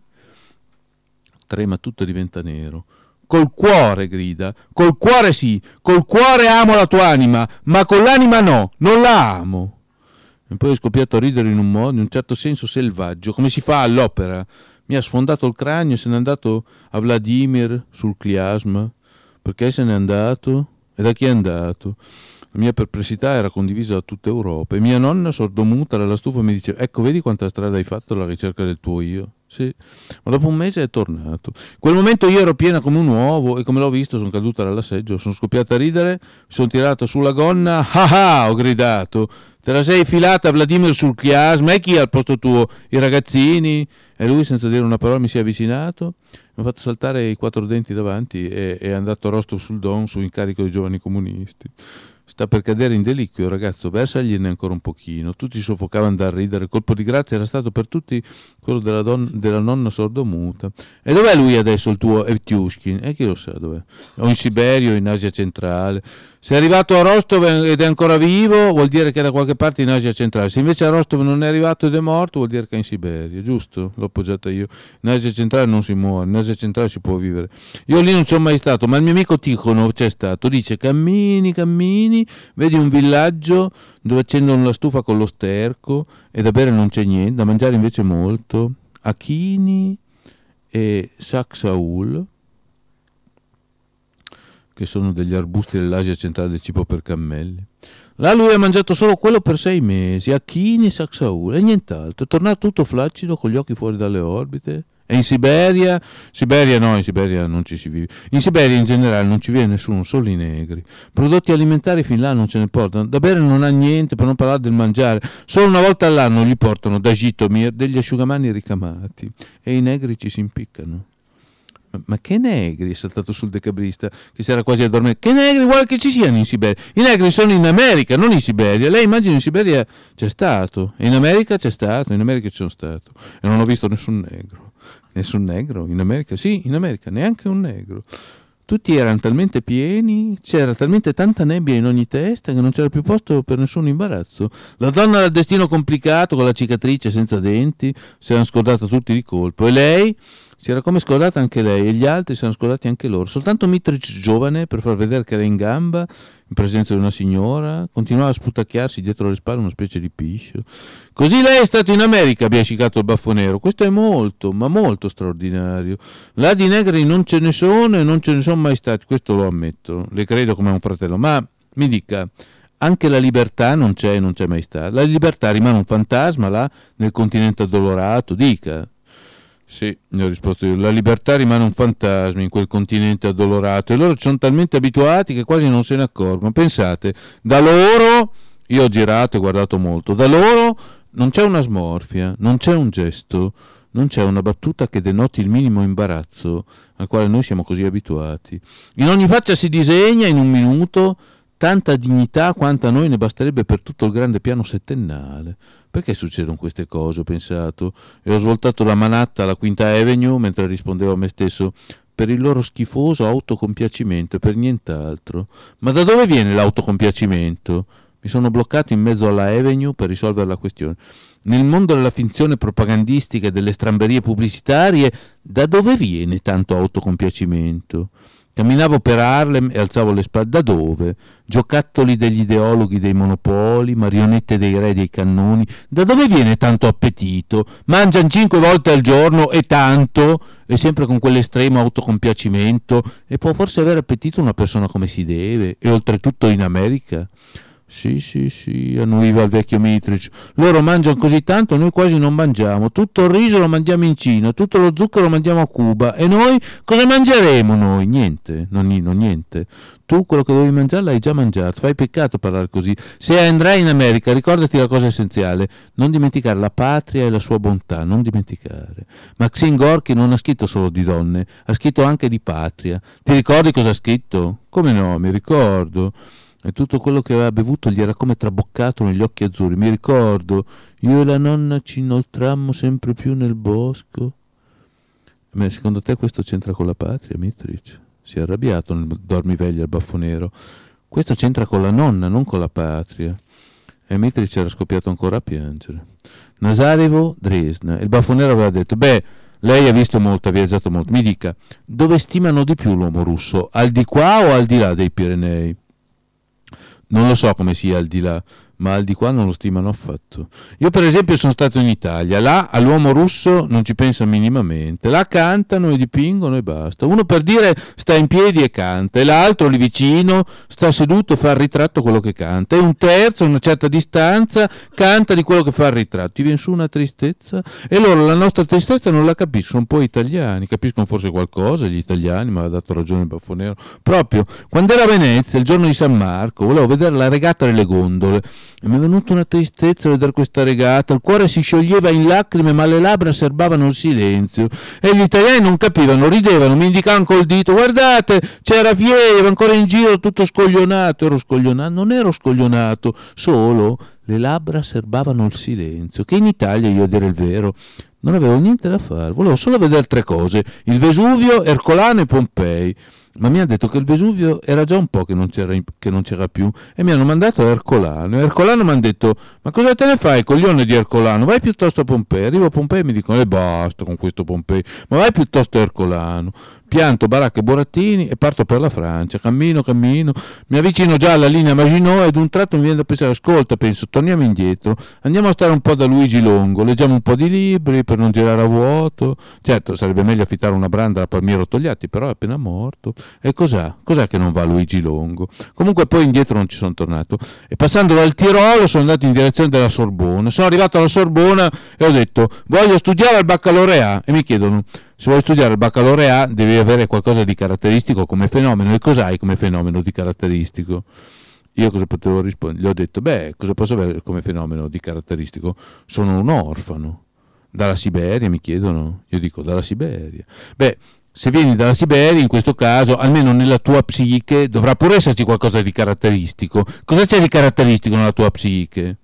Trema tutto e diventa nero. Col cuore, grida, col cuore sì, col cuore amo la tua anima, ma con l'anima no, non la amo. E poi è scoppiato a ridere in un modo, in un certo senso selvaggio, come si fa all'opera. Mi ha sfondato il cranio e se n'è andato a Vladimir sul chiasma. Perché se n'è andato? E da chi è andato? La mia perplessità era condivisa da tutta Europa, e mia nonna, sordomuta dalla stufa, mi diceva: ecco, vedi quanta strada hai fatto alla ricerca del tuo io? Sì, ma dopo un mese è tornato. In quel momento io ero piena come un uovo e come l'ho visto sono caduta dalla seggiola, sono scoppiata a ridere, mi sono tirato sulla gonna, ah ah, ho gridato: te la sei filata Vladimir sul chiasma, e chi al posto tuo? I ragazzini? E lui, senza dire una parola, mi si è avvicinato, mi ha fatto saltare i quattro denti davanti e è andato a rostro sul don su incarico dei giovani comunisti. Sta per cadere in deliquio, ragazzo, versagliene ancora un pochino. Tutti soffocavano da ridere. Il colpo di grazia era stato per tutti quello della, donna, della nonna sordomuta. E dov'è lui adesso, il tuo Evtushkin? E chi lo sa dov'è? O in Siberia o in Asia centrale. Se è arrivato a Rostov ed è ancora vivo, vuol dire che è da qualche parte in Asia centrale. Se invece a Rostov non è arrivato ed è morto, vuol dire che è in Siberia, giusto? L'ho appoggiata io. In Asia centrale non si muore, in Asia centrale si può vivere. Io lì non ci sono mai stato, ma il mio amico Tikhonov c'è stato. Dice: cammini, cammini, vedi un villaggio dove accendono la stufa con lo sterco e da bere non c'è niente, da mangiare invece molto. Achini e Saksaul, che sono degli arbusti dell'Asia centrale del cibo per cammelli. Là lui ha mangiato solo quello per sei mesi, Achini e Saksaul, e nient'altro. È tornato tutto flaccido, con gli occhi fuori dalle orbite. E in Siberia? Siberia no, in Siberia non ci si vive. In Siberia in generale non ci viene nessuno, solo i negri. Prodotti alimentari fin là non ce ne portano. Da bere non ha niente, per non parlare del mangiare. Solo una volta all'anno gli portano da Jitomir degli asciugamani ricamati. E i negri ci si impiccano. Ma, ma che negri? È saltato sul decabrista che si era quasi addormentato. Che negri vuole che ci siano in Siberia? I negri sono in America, non in Siberia. Lei immagina in Siberia c'è stato. E in America c'è stato. In America ci sono stato. E non ho visto nessun negro. Nessun negro? In America? Sì, in America, neanche un negro. Tutti erano talmente pieni, c'era talmente tanta nebbia in ogni testa che non c'era più posto per nessun imbarazzo. La donna dal destino complicato, con la cicatrice senza denti, si erano scordata tutti di colpo. E lei si era come scordata anche lei, e gli altri si erano scordati anche loro. Soltanto Mitric, giovane, per far vedere che era in gamba, in presenza di una signora, continuava a sputacchiarsi dietro le spalle una specie di piscio. Così lei è stato in America, abbia cicato il baffonero. Questo è molto, ma molto straordinario. Là di negri non ce ne sono e non ce ne sono mai stati, questo lo ammetto. Le credo come un fratello, ma mi dica, anche la libertà non c'è e non c'è mai stata. La libertà rimane un fantasma là nel continente addolorato, dica. Sì, gli ho risposto io. La libertà rimane un fantasma in quel continente addolorato e loro ci sono talmente abituati che quasi non se ne accorgono. Pensate, da loro, io ho girato e guardato molto, da loro non c'è una smorfia, non c'è un gesto, non c'è una battuta che denoti il minimo imbarazzo al quale noi siamo così abituati. In ogni faccia si disegna in un minuto tanta dignità quanta a noi ne basterebbe per tutto il grande piano settennale. Perché succedono queste cose, ho pensato, e ho svoltato la manatta alla Quinta Avenue mentre rispondevo a me stesso, per il loro schifoso autocompiacimento e per nient'altro. Ma da dove viene l'autocompiacimento? Mi sono bloccato in mezzo alla Avenue per risolvere la questione. Nel mondo della finzione propagandistica e delle stramberie pubblicitarie, da dove viene tanto autocompiacimento? Camminavo per Harlem e alzavo le spalle. Da dove? Giocattoli degli ideologhi dei monopoli, marionette dei re dei cannoni. Da dove viene tanto appetito? Mangiano cinque volte al giorno e tanto, e sempre con quell'estremo autocompiacimento. E può forse avere appetito una persona come si deve, e oltretutto in America? Sì, sì, sì, annuiva il vecchio Mitric. Loro mangiano così tanto, noi quasi non mangiamo. Tutto il riso lo mandiamo in Cina, tutto lo zucchero lo mandiamo a Cuba. E noi cosa mangeremo noi? Niente, non, non niente. Tu quello che dovevi mangiare l'hai già mangiato. Fai peccato parlare così. Se andrai in America, ricordati la cosa essenziale. Non dimenticare la patria e la sua bontà, non dimenticare. Maxim Gorky non ha scritto solo di donne, ha scritto anche di patria. Ti ricordi cosa ha scritto? Come no, mi ricordo. E tutto quello che aveva bevuto gli era come traboccato negli occhi azzurri. Mi ricordo, io e la nonna ci inoltrammo sempre più nel bosco. Ma secondo te questo c'entra con la patria, Mitric? Si è arrabbiato nel dormiveglia il baffonero. Questo c'entra con la nonna, non con la patria. E Mitric era scoppiato ancora a piangere. Nazarevo, Dresda. Il baffonero aveva detto, beh, lei ha visto molto, ha viaggiato molto. Mi dica, dove stimano di più l'uomo russo? Al di qua o al di là dei Pirenei? Non lo so come sia al di là, ma al di qua non lo stimano affatto. Io per esempio sono stato in Italia, là all'uomo russo non ci pensa minimamente, là cantano e dipingono e basta. Uno per dire sta in piedi e canta, e l'altro lì vicino sta seduto e fa il ritratto quello che canta, e un terzo a una certa distanza canta di quello che fa il ritratto. Ti viene su una tristezza, e loro la nostra tristezza non la capiscono, sono un po' italiani, capiscono forse qualcosa gli italiani, ma ha dato ragione il baffonero. Proprio quando era a Venezia il giorno di San Marco volevo vedere la regata delle gondole e mi è venuta una tristezza a vedere questa regata, il cuore si scioglieva in lacrime ma le labbra serbavano il silenzio, e gli italiani non capivano, ridevano, mi indicavano col dito, guardate c'era Fieri, era ancora in giro tutto scoglionato. Ero scoglionato? Non ero scoglionato, solo le labbra serbavano il silenzio, che in Italia, io a dire il vero, non avevo niente da fare, volevo solo vedere tre cose: il Vesuvio, Ercolano e Pompei. Ma mi hanno detto che il Vesuvio era già un po' che non c'era, che non c'era più, e mi hanno mandato a Ercolano. E Ercolano mi hanno detto, ma cosa te ne fai, coglione di Ercolano? Vai piuttosto a Pompei. Arrivo a Pompei e mi dicono, e eh, basta con questo Pompei, ma vai piuttosto a Ercolano. Pianto baracche e burattini e parto per la Francia. Cammino, cammino, mi avvicino già alla linea Maginot, ed un tratto mi viene da pensare, ascolta, penso, torniamo indietro, andiamo a stare un po' da Luigi Longo, leggiamo un po' di libri per non girare a vuoto. Certo, sarebbe meglio affittare una branda a Palmiero Togliatti, però è appena morto. E cos'ha? Cos'è che non va Luigi Longo? Comunque poi indietro non ci sono tornato. E passando dal Tirolo sono andato in direzione della Sorbona. Sono arrivato alla Sorbona e ho detto voglio studiare al baccalaureato. E mi chiedono se vuoi studiare il baccalaureato devi avere qualcosa di caratteristico come fenomeno. E cos'hai come fenomeno di caratteristico? Io cosa potevo rispondere? Gli ho detto, beh, cosa posso avere come fenomeno di caratteristico? Sono un orfano. Dalla Siberia, mi chiedono. Io dico, dalla Siberia. Beh, se vieni dalla Siberia, in questo caso, almeno nella tua psiche, dovrà pure esserci qualcosa di caratteristico. Cosa c'è di caratteristico nella tua psiche?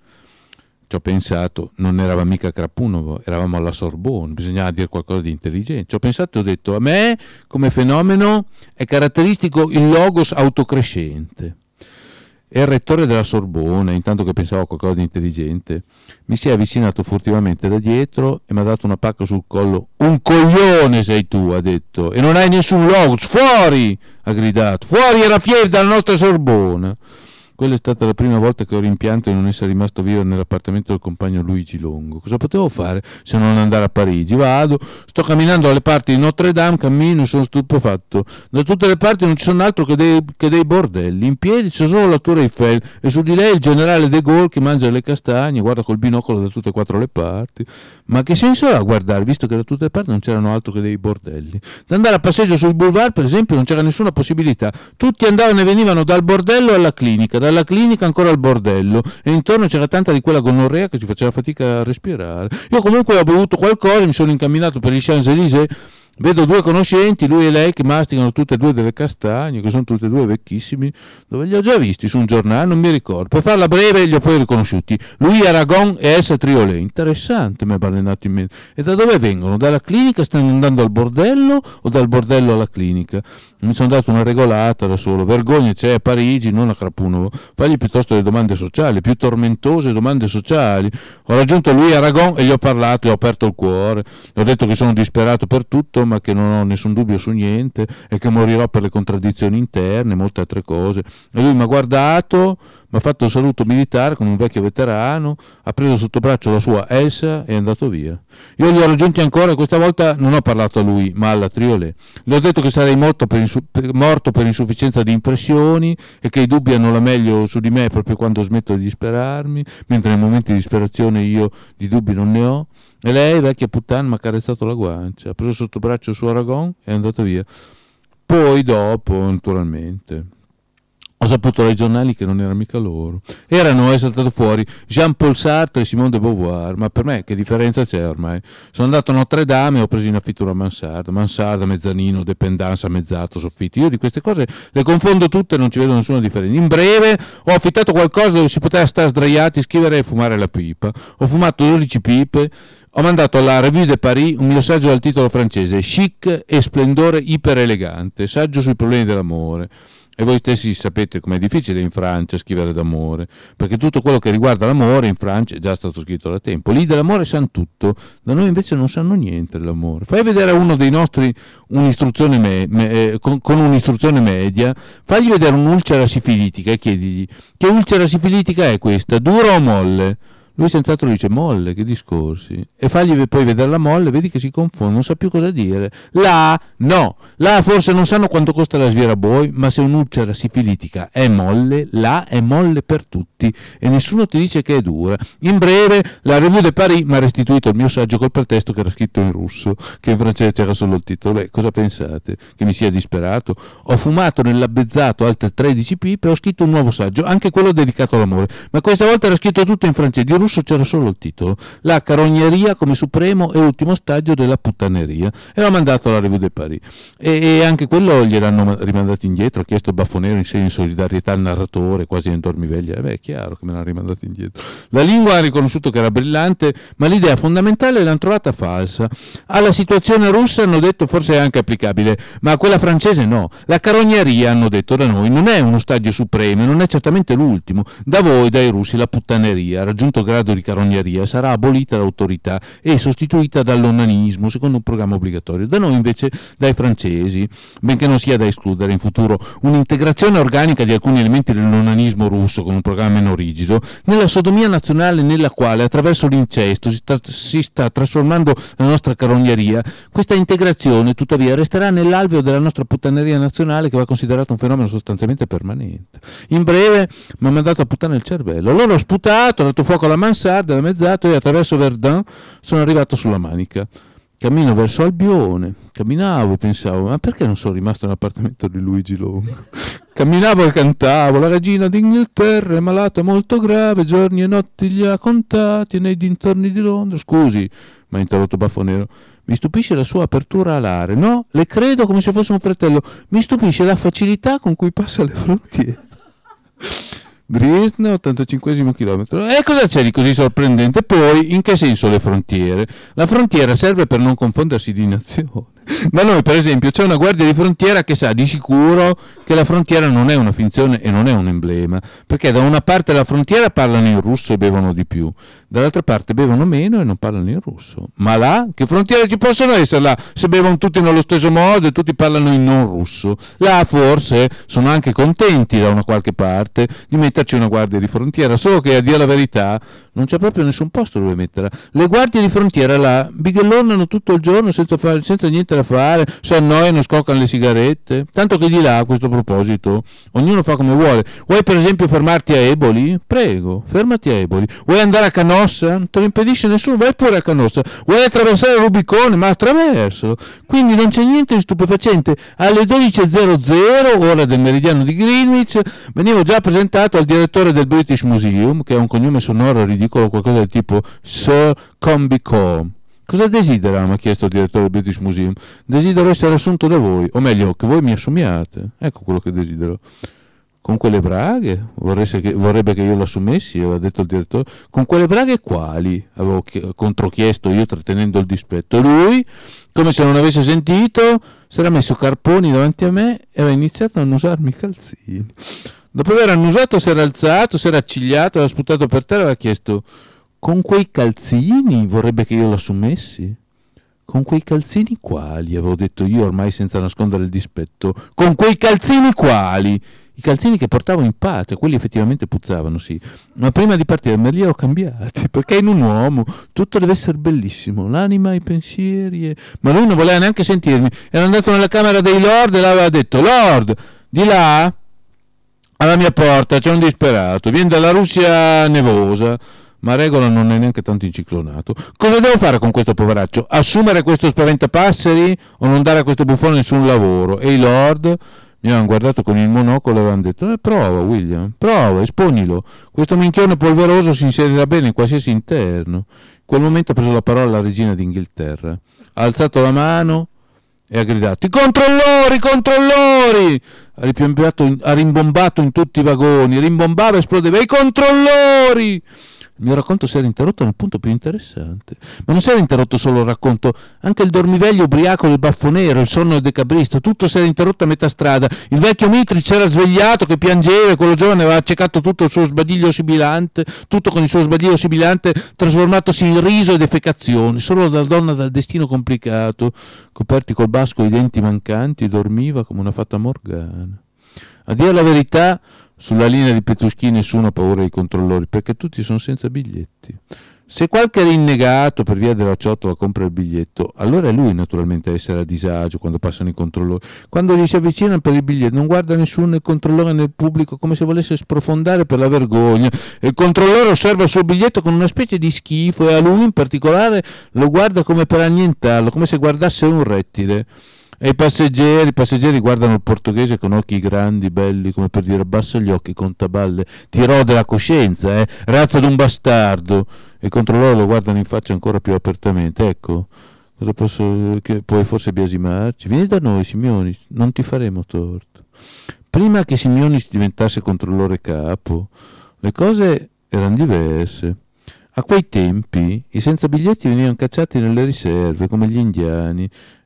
Ci ho pensato, non eravamo mica a Krapunovo, eravamo alla Sorbona, bisognava dire qualcosa di intelligente. Ci ho pensato e ho detto, a me, come fenomeno, è caratteristico il logos autocrescente. E il rettore della Sorbona, intanto che pensavo a qualcosa di intelligente, mi si è avvicinato furtivamente da dietro e mi ha dato una pacca sul collo. Un coglione sei tu, ha detto, e non hai nessun logos, fuori, ha gridato, fuori era fieri dalla nostra Sorbona. Quella è stata la prima volta che ho rimpianto di non essere rimasto vivo nell'appartamento del compagno Luigi Longo. Cosa potevo fare se non andare a Parigi? Vado, sto camminando alle parti di Notre Dame, cammino e sono stupefatto. Da tutte le parti non ci sono altro che dei, che dei bordelli. In piedi c'è solo la Tour Eiffel e su di lei il generale De Gaulle che mangia le castagne, guarda col binocolo da tutte e quattro le parti. Ma che senso ha guardare, visto che da tutte le parti non c'erano altro che dei bordelli? Da andare a passeggio sul boulevard, per esempio, non c'era nessuna possibilità. Tutti andavano e venivano dal bordello alla clinica, dalla clinica ancora al bordello, e intorno c'era tanta di quella gonorrea che ci faceva fatica a respirare. Io comunque ho bevuto qualcosa, mi sono incamminato per i Champs-Élysées. Vedo due conoscenti, lui e lei, che masticano tutte e due delle castagne, che sono tutte e due vecchissimi. Dove li ho già visti? Su un giornale? Non mi ricordo. Per farla breve li ho poi riconosciuti. Lui Aragon e S Triolet. Interessante, mi è balenato in mente. E da dove vengono? Dalla clinica? Stanno andando al bordello o dal bordello alla clinica? Mi sono dato una regolata da solo. Vergogna c'è a Parigi, non a Krapunovo. Fagli piuttosto le domande sociali, più tormentose domande sociali. Ho raggiunto lui Aragon e gli ho parlato, gli ho aperto il cuore. Gli ho detto che sono disperato per tutto, ma che non ho nessun dubbio su niente e che morirò per le contraddizioni interne e molte altre cose. E lui mi ha guardato, mi ha fatto il saluto militare come un vecchio veterano, ha preso sotto braccio la sua Elsa e è andato via. Io li ho raggiunti ancora e questa volta non ho parlato a lui ma alla Triolet. Le ho detto che sarei morto per, insu- per, morto per insufficienza di impressioni e che i dubbi hanno la meglio su di me proprio quando smetto di disperarmi, mentre nei momenti di disperazione io di dubbi non ne ho. E lei, vecchia puttana, mi ha carezzato la guancia, ha preso sotto braccio il suo Aragon e è andato via. Poi dopo, naturalmente, ho saputo dai giornali che non era mica loro. Erano, è saltato fuori, Jean-Paul Sartre e Simone de Beauvoir, ma per me che differenza c'è ormai? Sono andato a Notre Dame e ho preso in affitto una mansarda, mansarda, mezzanino, dependenza, mezzato, soffitti. Io di queste cose le confondo tutte e non ci vedo nessuna differenza. In breve, ho affittato qualcosa dove si poteva stare sdraiati, scrivere e fumare la pipa. Ho fumato dodici pipe. Ho mandato alla Revue de Paris un mio saggio dal titolo francese Chic e splendore iperelegante, saggio sui problemi dell'amore. E voi stessi sapete com'è difficile in Francia scrivere d'amore, perché tutto quello che riguarda l'amore in Francia è già stato scritto da tempo. Lì dell'amore sanno tutto, da noi invece non sanno niente dell'amore. Fai vedere a uno dei nostri un'istruzione me, me, eh, con, con un'istruzione media, fagli vedere un'ulcera sifilitica e chiedigli che ulcera sifilitica è questa, dura o molle? Lui senz'altro dice molle, che discorsi. E fagli poi vedere la molle, vedi che si confonde, non sa più cosa dire. Là, no, là forse non sanno quanto costa la sviraboi, ma se un'ulcera sifilitica è molle, là è molle per tutti e nessuno ti dice che è dura. In breve, la Revue de Paris mi ha restituito il mio saggio col pretesto che era scritto in russo, che in francese c'era solo il titolo. Beh, cosa pensate? Che mi sia disperato? Ho fumato nell'abbezzato altre tredici pipe e ho scritto un nuovo saggio, anche quello dedicato all'amore, ma questa volta era scritto tutto in francese, di russo c'era solo il titolo, la carogneria come supremo e ultimo stadio della puttaneria, e l'ho mandato alla Revue de Paris e, e anche quello gliel'hanno rimandato indietro. Ha chiesto Baffonero in segno di solidarietà al narratore quasi in dormiveglia. E beh, è chiaro che me l'hanno rimandato indietro. La lingua ha riconosciuto che era brillante, ma l'idea fondamentale l'hanno trovata falsa. Alla situazione russa hanno detto forse è anche applicabile, ma a quella francese no. La carogneria, hanno detto da noi, non è uno stadio supremo, non è certamente l'ultimo. Da voi, dai russi, la puttaneria ha raggiunto gradi grado di carogneria, sarà abolita l'autorità e sostituita dall'onanismo secondo un programma obbligatorio. Da noi invece, dai francesi, benché non sia da escludere in futuro un'integrazione organica di alcuni elementi dell'onanismo russo con un programma meno rigido, nella sodomia nazionale nella quale attraverso l'incesto si sta, si sta trasformando la nostra carogneria, questa integrazione tuttavia resterà nell'alveo della nostra puttaneria nazionale, che va considerato un fenomeno sostanzialmente permanente. In breve, mi ha mandato a puttane il cervello. Allora ho sputato, ho dato fuoco alla mansarda, l'ho mezzato e attraverso Verdun sono arrivato sulla Manica. Cammino verso Albione, camminavo e pensavo, ma perché non sono rimasto nell'appartamento di Luigi Longo? Camminavo e cantavo, la regina d'Inghilterra è malata molto grave, giorni e notti li ha contati nei dintorni di Londra. Scusi, mi ha interrotto Baffonero, mi stupisce la sua apertura alare. No, le credo come se fosse un fratello. Mi stupisce la facilità con cui passa le frontiere. Dresda, ottantacinquesimo chilometro. E cosa c'è di così sorprendente? Poi, in che senso le frontiere? La frontiera serve per non confondersi di nazione. Da noi, per esempio, c'è una guardia di frontiera che sa di sicuro che la frontiera non è una finzione e non è un emblema, perché da una parte della frontiera parlano in russo e bevono di più, dall'altra parte bevono meno e non parlano in russo. Ma là, che frontiere ci possono essere là, se bevono tutti nello stesso modo e tutti parlano in non russo? Là forse sono anche contenti da una qualche parte di metterci una guardia di frontiera, solo che a dire la verità non c'è proprio nessun posto dove metterla. Le guardie di frontiera là bighellonano tutto il giorno senza, fare, senza niente da fare, si annoiano, scoccano le sigarette, tanto che di là, a questo proposito, ognuno fa come vuole. Vuoi per esempio fermarti a Eboli? Prego, fermati a Eboli. Vuoi andare a Canossa? Non te lo impedisce nessuno, vai pure a Canossa. Vuoi attraversare il Rubicone? Ma attraverso. Quindi non c'è niente di stupefacente. Alle dodici e zero zero, ora del meridiano di Greenwich, venivo già presentato al direttore del British Museum, che ha un cognome sonoro ridicolo, qualcosa del tipo Sir Combicombe. Cosa desidera? Mi ha chiesto il direttore del British Museum. Desidero essere assunto da voi, o meglio, che voi mi assumiate. Ecco quello che desidero. Con quelle braghe? Che, vorrebbe che io l'assumessi, aveva detto il direttore. Con quelle braghe quali? Avevo controchiesto io, trattenendo il dispetto. E lui, come se non avesse sentito, si era messo carponi davanti a me e aveva iniziato a annusarmi i calzini. Dopo aver annusato si era alzato, si era accigliato, aveva sputato per terra e aveva chiesto: con quei calzini vorrebbe che io l'assumessi? Con quei calzini quali? Avevo detto io, ormai senza nascondere il dispetto. Con quei calzini quali? I calzini che portavo in patria, quelli effettivamente puzzavano, sì. Ma prima di partire me li ho cambiati, perché in un uomo tutto deve essere bellissimo, l'anima, i pensieri... E... Ma lui non voleva neanche sentirmi. Era andato nella camera dei lord e l'aveva detto: Lord, di là, alla mia porta, c'è un disperato, viene dalla Russia nevosa. Ma Regola non è neanche tanto inciclonato. Cosa devo fare con questo poveraccio? Assumere questo spaventapasseri o non dare a questo buffone nessun lavoro? E i lord mi avevano guardato con il monocolo e avevano detto: eh, prova William, prova, esponilo. Questo minchione polveroso si inserirà bene in qualsiasi interno. In quel momento ha preso la parola la regina d'Inghilterra, ha alzato la mano e ha gridato: i controllori, i controllori! Ha, ripiombato in, ha rimbombato in tutti i vagoni, rimbombava e esplodeva: i controllori! Il mio racconto si era interrotto nel punto più interessante, ma non si era interrotto solo il racconto, anche il dormiveglio ubriaco del Baffonero, il sonno del decabrista, tutto si era interrotto a metà strada. Il vecchio Mitri c'era svegliato che piangeva e quello giovane aveva accecato tutto il suo sbadiglio sibilante, tutto con il suo sbadiglio sibilante trasformatosi in riso e defecazioni. Solo la donna dal destino complicato, coperti col basco i denti mancanti, dormiva come una fata morgana. A dire la verità, sulla linea di Petruschi nessuno ha paura dei controllori, perché tutti sono senza biglietti. Se qualche rinnegato per via della ciotola compra il biglietto, allora è lui naturalmente a essere a disagio quando passano i controllori. Quando gli si avvicinano per il biglietto non guarda nessuno, il controllore nel pubblico, come se volesse sprofondare per la vergogna. Il controllore osserva il suo biglietto con una specie di schifo e a lui in particolare lo guarda come per annientarlo, come se guardasse un rettile. E i passeggeri, i passeggeri guardano il portoghese con occhi grandi, belli, come per dire: abbassa gli occhi, contaballe, ti rode la coscienza, eh, razza d'un bastardo. E i controllori lo guardano in faccia ancora più apertamente. Ecco, cosa posso, che puoi forse biasimarci? Vieni da noi, Simionis, non ti faremo torto. Prima che Simionis diventasse controllore capo, le cose erano diverse. A quei tempi i senza biglietti venivano cacciati nelle riserve come gli indiani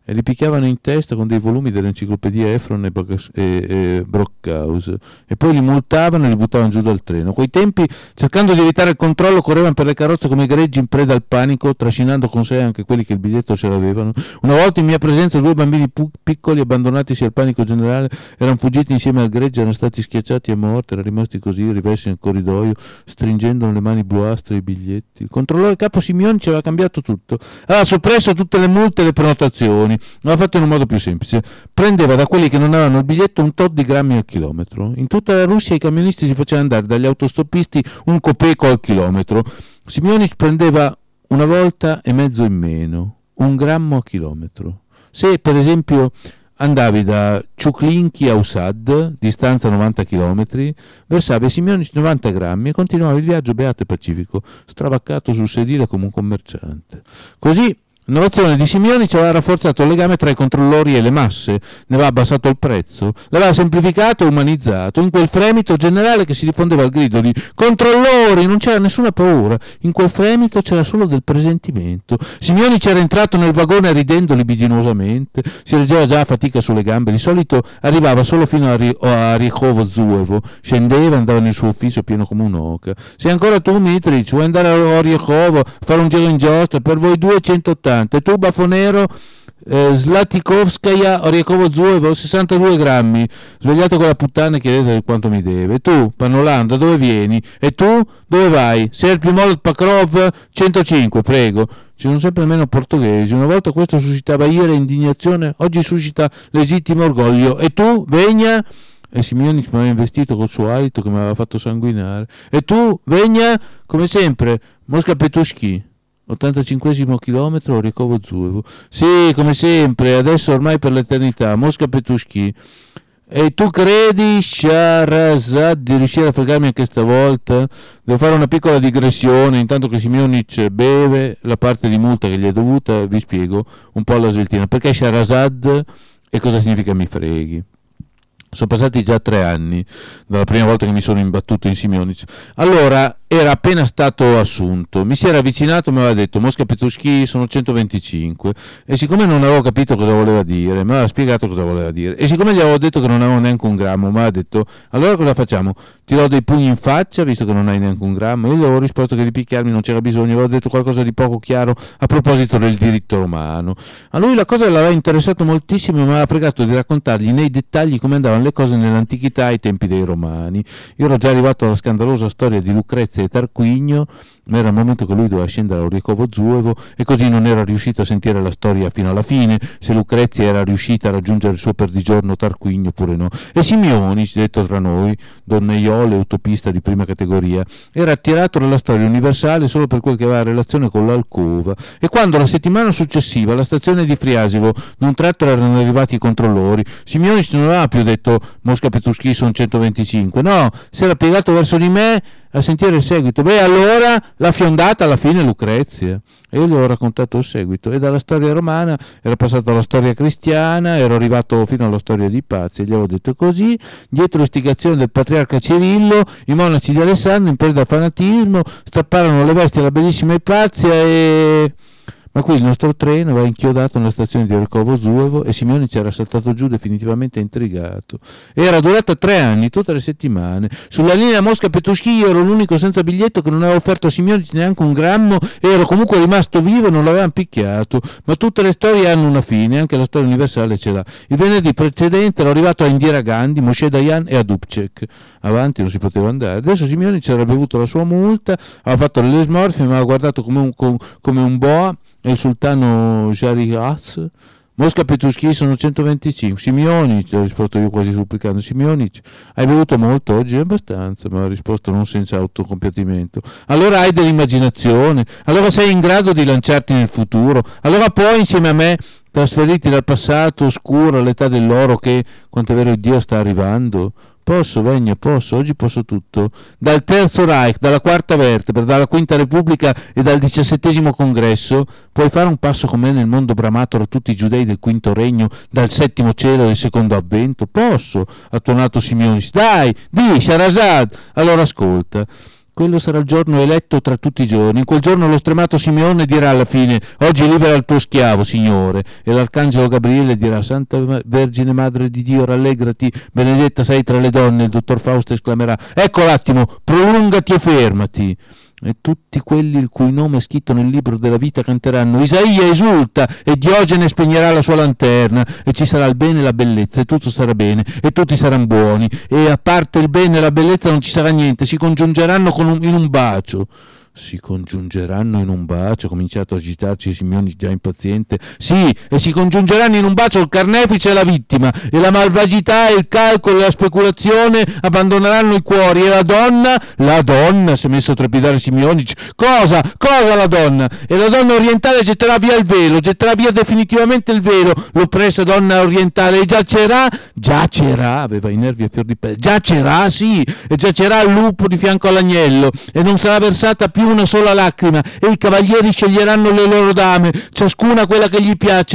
e li picchiavano in testa con dei volumi dell'enciclopedia Efron e, Bacas- e, e Brockhaus, e poi li multavano e li buttavano giù dal treno. A quei tempi, cercando di evitare il controllo, correvano per le carrozze come greggi in preda al panico, trascinando con sé anche quelli che il biglietto ce l'avevano. Una volta in mia presenza due bambini pu- piccoli, abbandonatisi al panico generale, erano fuggiti insieme al greggio, erano stati schiacciati a morte, erano rimasti così rivessi nel corridoio, stringendo nelle mani bluastre i biglietti. Il controllore capo Simioni ci aveva cambiato tutto, aveva soppresso tutte le multe e le prenotazioni, l'aveva fatto in un modo più semplice: prendeva da quelli che non avevano il biglietto un tot di grammi al chilometro. In tutta la Russia i camionisti si facevano andare dagli autostoppisti un copeco al chilometro. Simioni prendeva una volta e mezzo in meno, un grammo a chilometro. Se per esempio andavi da Ciuklinki a Usad, distanza novanta chilometri, versavi a Simioni novanta grammi e continuavi il viaggio beato e pacifico, stravaccato sul sedile come un commerciante. Così l'innovazione di Simioni ci aveva rafforzato il legame tra i controllori e le masse, ne aveva abbassato il prezzo, l'aveva semplificato e umanizzato, in quel fremito generale che si diffondeva il grido di controllori, non c'era nessuna paura, in quel fremito c'era solo del presentimento. Simioni c'era entrato nel vagone ridendo libidinosamente, si reggeva già a fatica sulle gambe, di solito arrivava solo fino a, Ri- a Oriechovo-Zuevo, scendeva, andava nel suo ufficio pieno come un'oca. Se ancora tu, Mitric, vuoi andare a Oriechovo, fare un giro in giostra, per voi duecentottanta, e tu, Bafonero, eh, Slatikovskaya, Oriechovo-Zuevo, sessantadue grammi, svegliato con la puttana e chiedete quanto mi deve. E tu, Panolan, da dove vieni? E tu, dove vai? Serpimolot Pakrov, centocinque, prego. Ci sono sempre meno portoghesi. Una volta questo suscitava ira e indignazione, oggi suscita legittimo orgoglio. E tu, Vegna? E Simioni mi aveva investito col suo alito che mi aveva fatto sanguinare. E tu, Vegna? Come sempre, Mosca Petuschi, ottantacinquesimo chilometro, Oriechovo-Zuevo. Sì, come sempre, adesso ormai per l'eternità, Mosca Petuschi. E tu credi, Shahrazad, di riuscire a fregarmi anche stavolta? Devo fare una piccola digressione, intanto che Simionic beve la parte di multa che gli è dovuta, vi spiego un po' alla sveltina. Perché Shahrazad e cosa significa mi freghi? Sono passati già tre anni dalla prima volta che mi sono imbattuto in Simionic. Allora, era appena stato assunto, mi si era avvicinato e mi aveva detto Mosca Petuschi sono centoventicinque, e siccome non avevo capito cosa voleva dire, mi aveva spiegato cosa voleva dire, e siccome gli avevo detto che non avevo neanche un grammo, mi aveva detto allora cosa facciamo? Ti do dei pugni in faccia visto che non hai neanche un grammo? Io gli avevo risposto che di picchiarmi non c'era bisogno, avevo detto qualcosa di poco chiaro a proposito del diritto romano. A lui la cosa l'aveva interessato moltissimo e mi aveva pregato di raccontargli nei dettagli come andavano le cose nell'antichità ai tempi dei romani. Io ero già arrivato alla scandalosa storia di Lucrezia e Tarquinio, ma era il momento che lui doveva scendere a Oriechovo-Zuevo e così non era riuscito a sentire la storia fino alla fine, se Lucrezia era riuscita a raggiungere il suo perdigiorno, Tarquinio oppure no. E Simioni, detto tra noi, donnaiolo e utopista di prima categoria, era attirato dalla storia universale solo per quel che aveva relazione con l'alcova. E quando la settimana successiva alla stazione di Friasevo d'un tratto erano arrivati i controllori, Simioni non aveva più detto Mosca Petuschi sono centoventicinque, no, si era piegato verso di me a sentire il seguito. Beh, allora l'ha fiondata alla fine Lucrezia, e io gli ho raccontato il seguito, e dalla storia romana era passato alla storia cristiana, ero arrivato fino alla storia di Pazzi, e gli avevo detto così: dietro l'istigazione del patriarca Cirillo, i monaci di Alessandro, in preda al fanatismo, strapparono le vesti alla bellissima Ipazia e... Ma qui il nostro treno aveva inchiodato nella stazione di Oriechovo-Zuevo e Simioni ci era saltato giù definitivamente intrigato. Era durata tre anni, tutte le settimane. Sulla linea Mosca-Petuschi io ero l'unico senza biglietto che non aveva offerto a Simioni neanche un grammo, e ero comunque rimasto vivo e non l'avevano picchiato. Ma tutte le storie hanno una fine, anche la storia universale ce l'ha. Il venerdì precedente ero arrivato a Indira Gandhi, Moshe Dayan e a Dubček. Avanti non si poteva andare. Adesso Simioni ci aveva bevuto la sua multa, aveva fatto le smorfie, mi aveva guardato come un, come un boa, e il sultano Jariaz. Mosca Petuschi sono centoventicinque. Simionic, ho risposto io quasi supplicando, Simionic, hai bevuto molto oggi? Abbastanza, mi ha risposto non senza autocompiatimento. Allora hai dell'immaginazione, allora sei in grado di lanciarti nel futuro, allora puoi insieme a me trasferirti dal passato oscuro all'età dell'oro che, quanto è vero Dio, sta arrivando. Posso, Vegna, posso, oggi posso tutto. Dal Terzo Reich, dalla Quarta Vertebra, dalla Quinta Repubblica e dal diciassettesimo Congresso, puoi fare un passo con me nel mondo bramato da tutti i giudei del Quinto Regno, dal Settimo Cielo del Secondo Avvento? Posso, ha tuonato Simioni. Dai, di, Shahrazad. Allora ascolta. Quello sarà il giorno eletto tra tutti i giorni. In quel giorno lo stremato Simeone dirà alla fine: oggi libera il tuo schiavo, Signore. E l'arcangelo Gabriele dirà: Santa Vergine Madre di Dio, rallegrati, benedetta sei tra le donne. Il dottor Fausto esclamerà: ecco l'attimo, prolungati e fermati. E tutti quelli il cui nome è scritto nel libro della vita canteranno: Isaia esulta, e Diogene spegnerà la sua lanterna, e ci sarà il bene e la bellezza, e tutto sarà bene, e tutti saranno buoni, e a parte il bene e la bellezza non ci sarà niente, si congiungeranno con un, in un bacio. Si congiungeranno in un bacio, ha cominciato a agitarci Simeone già impaziente. Sì, e si congiungeranno in un bacio il carnefice e la vittima, e la malvagità e il calcolo e la speculazione abbandoneranno i cuori, e la donna, la donna, si è messo a trepidare Simeone, cosa, cosa la donna? E la donna orientale getterà via il velo, getterà via definitivamente il velo, l'oppressa donna orientale, e giacerà, giacerà, aveva i nervi a fior di pelle, giacerà, sì, e giacerà il lupo di fianco all'agnello, e non sarà versata più una sola lacrima, e i cavalieri sceglieranno le loro dame, ciascuna quella che gli piace.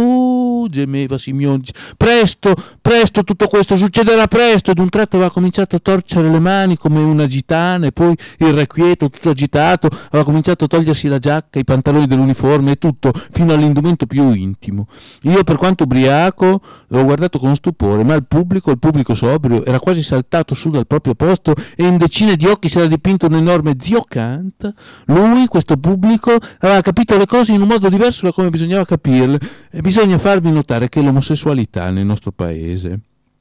Uh, gemeva Simeone. Presto, presto, tutto questo succederà presto. Ed un tratto aveva cominciato a torcere le mani come una gitana, e poi il requieto, tutto agitato, aveva cominciato a togliersi la giacca, i pantaloni dell'uniforme e tutto, fino all'indumento più intimo. Io, per quanto ubriaco, l'ho guardato con stupore, ma il pubblico, il pubblico sobrio, era quasi saltato su dal proprio posto, e in decine di occhi si era dipinto un enorme zio Canta. Lui, questo pubblico, aveva capito le cose in un modo diverso da come bisognava capirle. E bisogna farvi notare che l'omosessualità nel nostro paese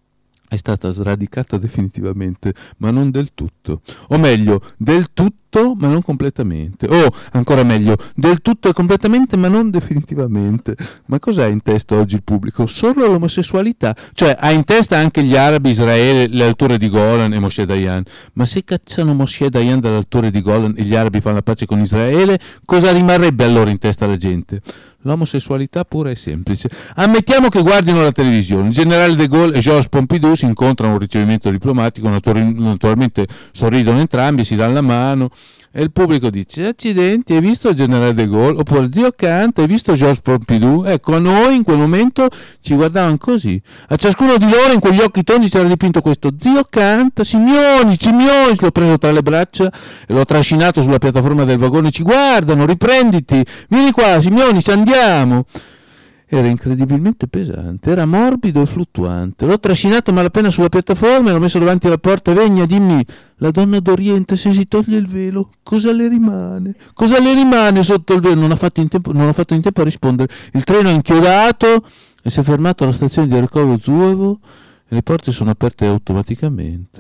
è stata sradicata definitivamente, ma non del tutto. O meglio, del tutto, ma non completamente. O, ancora meglio, del tutto e completamente, ma non definitivamente. Ma cos'ha in testa oggi il pubblico? Solo l'omosessualità? Cioè, ha in testa anche gli arabi, Israele, le alture di Golan e Moshe Dayan. Ma se cacciano Moshe Dayan dalle alture di Golan e gli arabi fanno la pace con Israele, cosa rimarrebbe allora in testa alla gente? L'omosessualità pura e semplice. Ammettiamo che guardino la televisione. Il generale de Gaulle e Georges Pompidou si incontrano a un ricevimento diplomatico, naturalmente sorridono entrambi, si danno la mano, e il pubblico dice: accidenti, hai visto il generale de Gaulle? Oppure: zio Canta, hai visto Georges Pompidou? Ecco, a noi in quel momento ci guardavano così. A ciascuno di loro in quegli occhi tondi si era dipinto questo zio Canta. Simeone, Simeone, l'ho preso tra le braccia e l'ho trascinato sulla piattaforma del vagone. Ci guardano, riprenditi, vieni qua Simeone, ci andiamo. Era incredibilmente pesante, era morbido e fluttuante. L'ho trascinato malapena sulla piattaforma e l'ho messo davanti alla porta. Vegna, dimmi, la donna d'Oriente, se si toglie il velo, cosa le rimane? Cosa le rimane sotto il velo? Non ha fatto in tempo, non ho fatto in tempo a rispondere. Il treno è inchiodato e si è fermato alla stazione di Oriechovo-Zuevo e le porte sono aperte automaticamente.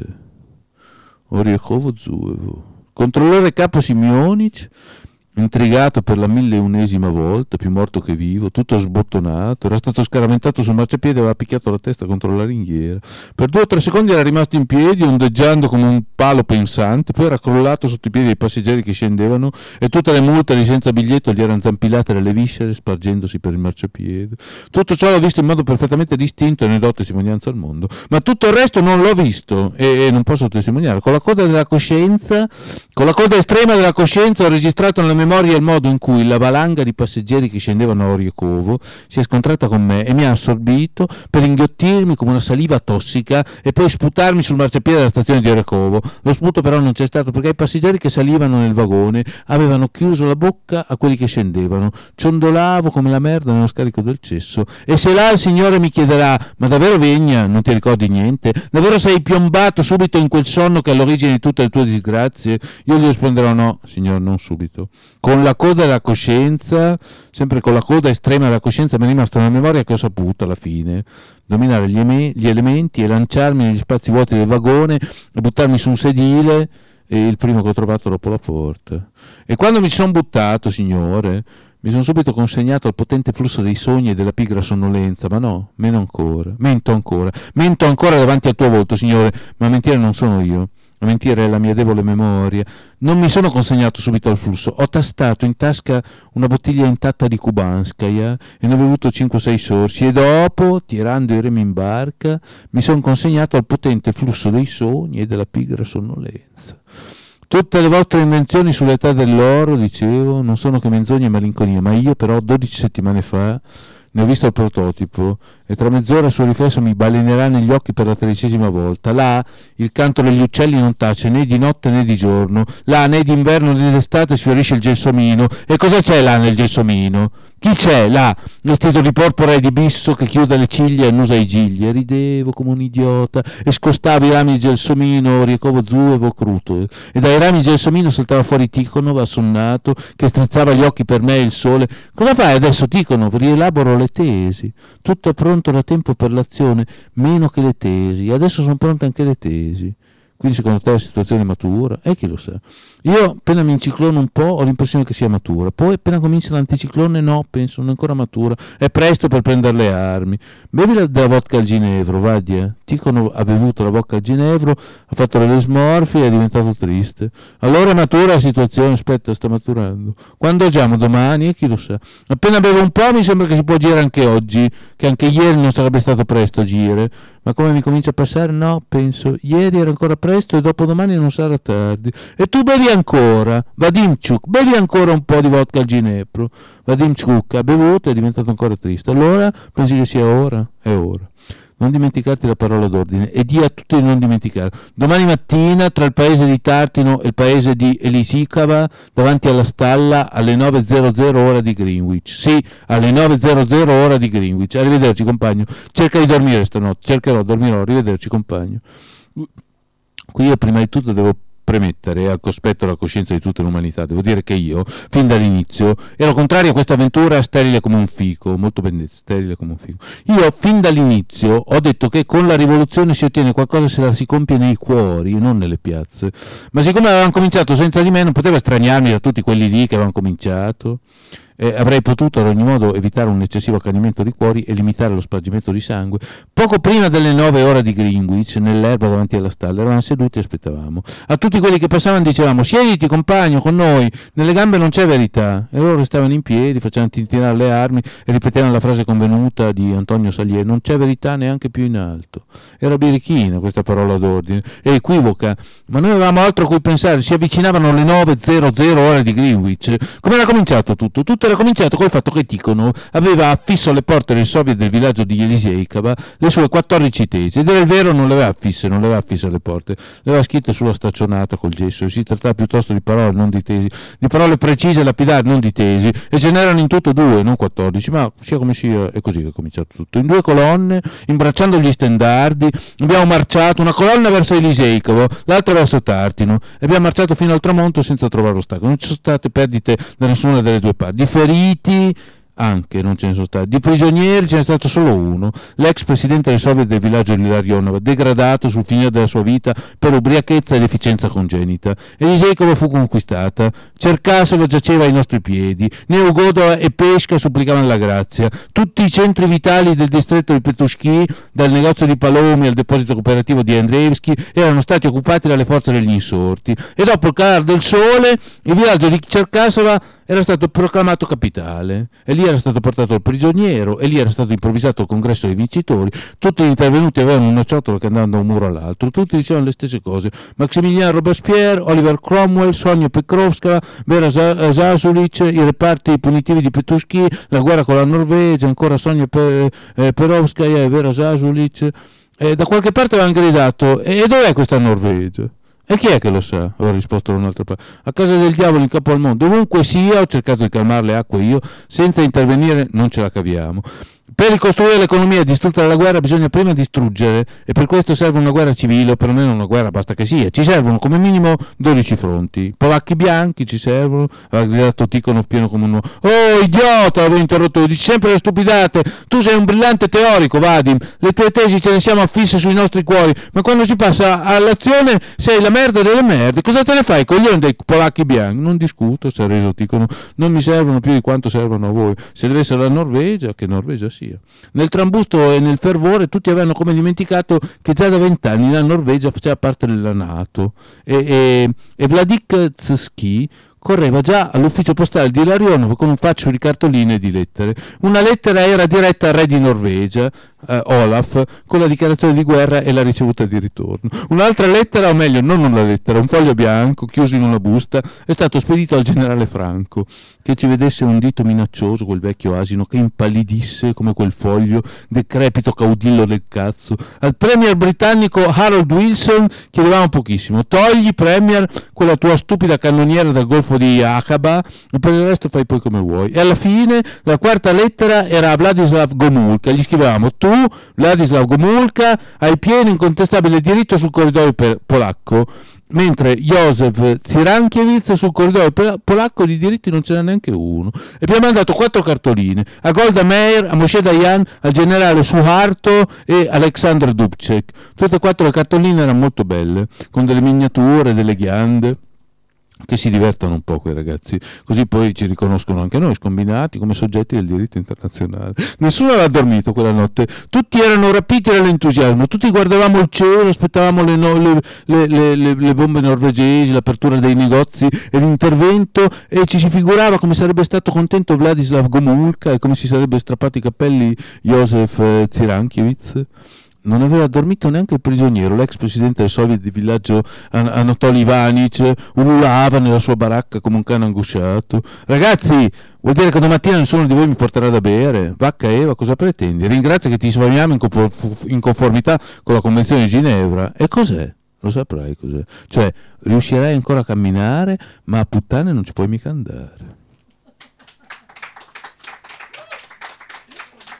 Oriechovo-Zuevo. Controllore capo Simeonic, intrigato per la milleunesima volta, più morto che vivo, tutto sbottonato, era stato scaraventato sul marciapiede e aveva picchiato la testa contro la ringhiera. Per due o tre secondi era rimasto in piedi, ondeggiando come un palo pensante, poi era crollato sotto i piedi dei passeggeri che scendevano, e tutte le multe lì senza biglietto gli erano zampillate nelle viscere, spargendosi per il marciapiede. Tutto ciò l'ho visto in modo perfettamente distinto e ne do testimonianza al mondo, ma tutto il resto non l'ho visto e, e non posso testimoniare. Con la coda della coscienza, con la coda estrema della coscienza ho registrato nella memoria il modo in cui la valanga di passeggeri che scendevano a Oriechovo si è scontrata con me e mi ha assorbito per inghiottirmi come una saliva tossica e poi sputarmi sul marciapiede della stazione di Oriechovo. Lo sputo però non c'è stato perché i passeggeri che salivano nel vagone avevano chiuso la bocca a quelli che scendevano. Ciondolavo come la merda nello scarico del cesso. E se là il Signore mi chiederà: ma davvero Vegna, non ti ricordi niente? Davvero sei piombato subito in quel sonno che è all'origine di tutte le tue disgrazie? Io gli risponderò: no, Signore, non subito. Con la coda della coscienza, sempre con la coda estrema della coscienza, mi è rimasta una memoria che ho saputo alla fine dominare gli, eme- gli elementi e lanciarmi negli spazi vuoti del vagone e buttarmi su un sedile, e il primo che ho trovato dopo la porta. E quando mi sono buttato, Signore, mi sono subito consegnato al potente flusso dei sogni e della pigra sonnolenza. Ma no, meno ancora, mento ancora, mento ancora davanti al tuo volto, Signore, ma a mentire non sono io. A mentire è la mia debole memoria. Non mi sono consegnato subito al flusso. Ho tastato in tasca una bottiglia intatta di Kubanskaya e ne ho bevuto cinque o sei sorsi, e dopo, tirando i remi in barca, mi sono consegnato al potente flusso dei sogni e della pigra sonnolenza. Tutte le vostre invenzioni sull'età dell'oro, dicevo, non sono che menzogne e malinconia, ma io però dodici settimane fa ne ho visto il prototipo e tra mezz'ora il suo riflesso mi balenerà negli occhi per la tredicesima volta. Là il canto degli uccelli non tace né di notte né di giorno, là né d'inverno né d'estate sfiorisce il gelsomino. E cosa c'è là nel gelsomino? Chi c'è là? Vestito di porpora e di bisso che chiude le ciglia e annusa i gigli. E ridevo come un idiota e scostavo i rami di gelsomino, riecovo zuevo cruto, e dai rami di gelsomino saltava fuori Tikhonov assonnato che strizzava gli occhi per me e il sole. Cosa fai adesso, Tikhonov? Rielaboro le tesi. Tutto è pronto da tempo per l'azione, meno che le tesi. Adesso sono pronte anche le tesi. Quindi secondo te la situazione è matura? E chi lo sa? Io appena mi inciclono un po' ho l'impressione che sia matura, poi appena comincia l'anticiclone no, penso non è ancora matura, è presto per prendere le armi. Bevi la, la vodka al ginevro, Vadia. Tikhonov ha bevuto la vodka al ginevro, ha fatto le smorfie e è diventato triste. Allora è matura la situazione, aspetta, sta maturando. Quando agiamo? Domani? E chi lo sa? Appena bevo un po' mi sembra che si può agire anche oggi, che anche ieri non sarebbe stato presto agire. Ma come mi comincia a passare? No, penso, ieri era ancora presto e dopodomani non sarà tardi. E tu bevi ancora, Vadimchuk, bevi ancora un po' di vodka al ginepro. Vadimchuk ha bevuto e è diventato ancora triste. Allora pensi che sia ora? È ora. Non dimenticarti la parola d'ordine e di a tutti di non dimenticare. Domani mattina tra il paese di Tartino e il paese di Elisikava, davanti alla stalla, alle nove e zero zero ora di Greenwich. Sì, alle nove e zero zero ora di Greenwich. Arrivederci compagno. Cerca di dormire stanotte. Cercherò, dormirò. Arrivederci compagno. Qui io prima di tutto devo premettere al cospetto la coscienza di tutta l'umanità, devo dire che io fin dall'inizio ero contrario a questa avventura sterile come un fico, molto ben sterile come un fico. Io fin dall'inizio ho detto che con la rivoluzione si ottiene qualcosa se la si compie nei cuori, non nelle piazze, ma siccome avevano cominciato senza di me non poteva estraniarmi da tutti quelli lì che avevano cominciato. Eh, avrei potuto ad ogni modo evitare un eccessivo accanimento di cuori e limitare lo spargimento di sangue. Poco prima delle nove ore di Greenwich, nell'erba davanti alla stalla, eravamo seduti e aspettavamo. A tutti quelli che passavano dicevamo: siediti compagno con noi, nelle gambe non c'è verità. E loro restavano in piedi, facevano tintinare le armi e ripetevano la frase convenuta di Antonio Salieri: non c'è verità neanche più in alto. Era birichina questa parola d'ordine, e equivoca, ma noi avevamo altro a cui pensare. Si avvicinavano le nove e zero zero ore di Greenwich. Come era cominciato tutto? Tutto era cominciato col fatto che Tikhonov aveva affisso alle porte del soviet del villaggio di Eliseikava le sue quattordici tesi, ed era il vero, non le aveva affisse, non le aveva affisse alle porte, le aveva scritte sulla staccionata col gesso, e si trattava piuttosto di parole, non di tesi, di parole precise e lapidari, non di tesi, e ce n'erano in tutto due, non quattordici, ma sia come sia, è così che è cominciato tutto. In due colonne, imbracciando gli stendardi, abbiamo marciato, una colonna verso Eliseikava, l'altra verso Tartino, e abbiamo marciato fino al tramonto senza trovare ostacolo. Non ci sono state perdite da nessuna delle due parti. Di feriti anche non ce ne sono stati, di prigionieri ce n'è stato solo uno, l'ex presidente del soviet del villaggio di Larionov, degradato sul finire della sua vita per ubriachezza e deficienza congenita. Eliseikova fu conquistata, Cerkasova giaceva ai nostri piedi, Neugodova e Pesca supplicavano la grazia, tutti i centri vitali del distretto di Petushki, dal negozio di Palomi al deposito cooperativo di Andreevsky, erano stati occupati dalle forze degli insorti, e dopo il calar del sole il villaggio di Cerkasova era stato proclamato capitale, e lì era stato portato il prigioniero, e lì era stato improvvisato il congresso dei vincitori. Tutti gli intervenuti avevano una ciotola che andava da un muro all'altro, tutti dicevano le stesse cose: Maximiliano Robespierre, Oliver Cromwell, Sonia Petrovskaya, Vera Zasulich, i reparti punitivi di Petushki, la guerra con la Norvegia, ancora Sonia Pe- eh, Perovskaya e Vera Zasulich. E da qualche parte avevano gridato: e dov'è questa Norvegia? E chi è che lo sa? Aveva risposto da un'altra parte. A casa del diavolo in capo al mondo. Dovunque sia, ho cercato di calmare le acque io, senza intervenire non ce la caviamo. Per ricostruire l'economia distrutta dalla guerra bisogna prima distruggere, e per questo serve una guerra civile, o perlomeno una guerra basta che sia. Ci servono come minimo dodici fronti. Polacchi bianchi ci servono, aveva gridato Tikhonov pieno come un uomo. Oh idiota, aveva interrotto, dici sempre le stupidate, tu sei un brillante teorico, Vadim, le tue tesi ce ne siamo affisse sui nostri cuori, ma quando si passa all'azione sei la merda delle merde. Cosa te ne fai, coglione dei polacchi bianchi? Non discuto, si è reso Tikhonov, non mi servono più di quanto servono a voi. Se deve essere la Norvegia, che Norvegia sia. Nel trambusto e nel fervore tutti avevano come dimenticato che già da vent'anni la Norvegia faceva parte della NATO, e, e, e Vladik Zski correva già all'ufficio postale di Larionov con un fascio di cartoline e di lettere. Una lettera era diretta al re di Norvegia, eh, Olaf con la dichiarazione di guerra e la ricevuta di ritorno. Un'altra lettera, o meglio non una lettera, un foglio bianco chiuso in una busta, è stato spedito al generale Franco, che ci vedesse un dito minaccioso, quel vecchio asino, che impallidisse come quel foglio, decrepito caudillo del cazzo. Al premier britannico Harold Wilson chiedevamo pochissimo: togli, premier, quella tua stupida cannoniera dal golfo di Aqaba e per il resto fai poi come vuoi. E alla fine la quarta lettera era a Vladislav Gomulka, gli scrivevamo: tu, Vladislav Gomulka, hai pieno incontestabile diritto sul corridoio per- polacco, mentre Józef Cyrankiewicz sul corridoio pol- polacco di diritti non ce n'è neanche uno. E abbiamo mandato quattro cartoline a Golda Meir, a Moshe Dayan, al generale Suharto e Alexander Dubček. Tutte e quattro le cartoline erano molto belle, con delle miniature, delle ghiande. Che si divertono un po' quei ragazzi, così poi ci riconoscono anche noi scombinati come soggetti del diritto internazionale. Nessuno aveva dormito quella notte, tutti erano rapiti dall'entusiasmo, tutti guardavamo il cielo, aspettavamo le, no, le, le, le, le, le bombe norvegesi, l'apertura dei negozi e l'intervento, e ci si figurava come sarebbe stato contento Vladislav Gomulka e come si sarebbe strappato i capelli Józef Cyrankiewicz. Non aveva dormito neanche il prigioniero, l'ex presidente del soviet di villaggio An- Anatoly Ivanic, ululava nella sua baracca come un cane angosciato. Ragazzi, vuol dire che domattina nessuno di voi mi porterà da bere? Vacca Eva, cosa pretendi? Ringrazia che ti sbagliamo in, confor- in conformità con la Convenzione di Ginevra. E cos'è? Lo saprai cos'è. Cioè, riuscirai ancora a camminare, ma a puttane non ci puoi mica andare.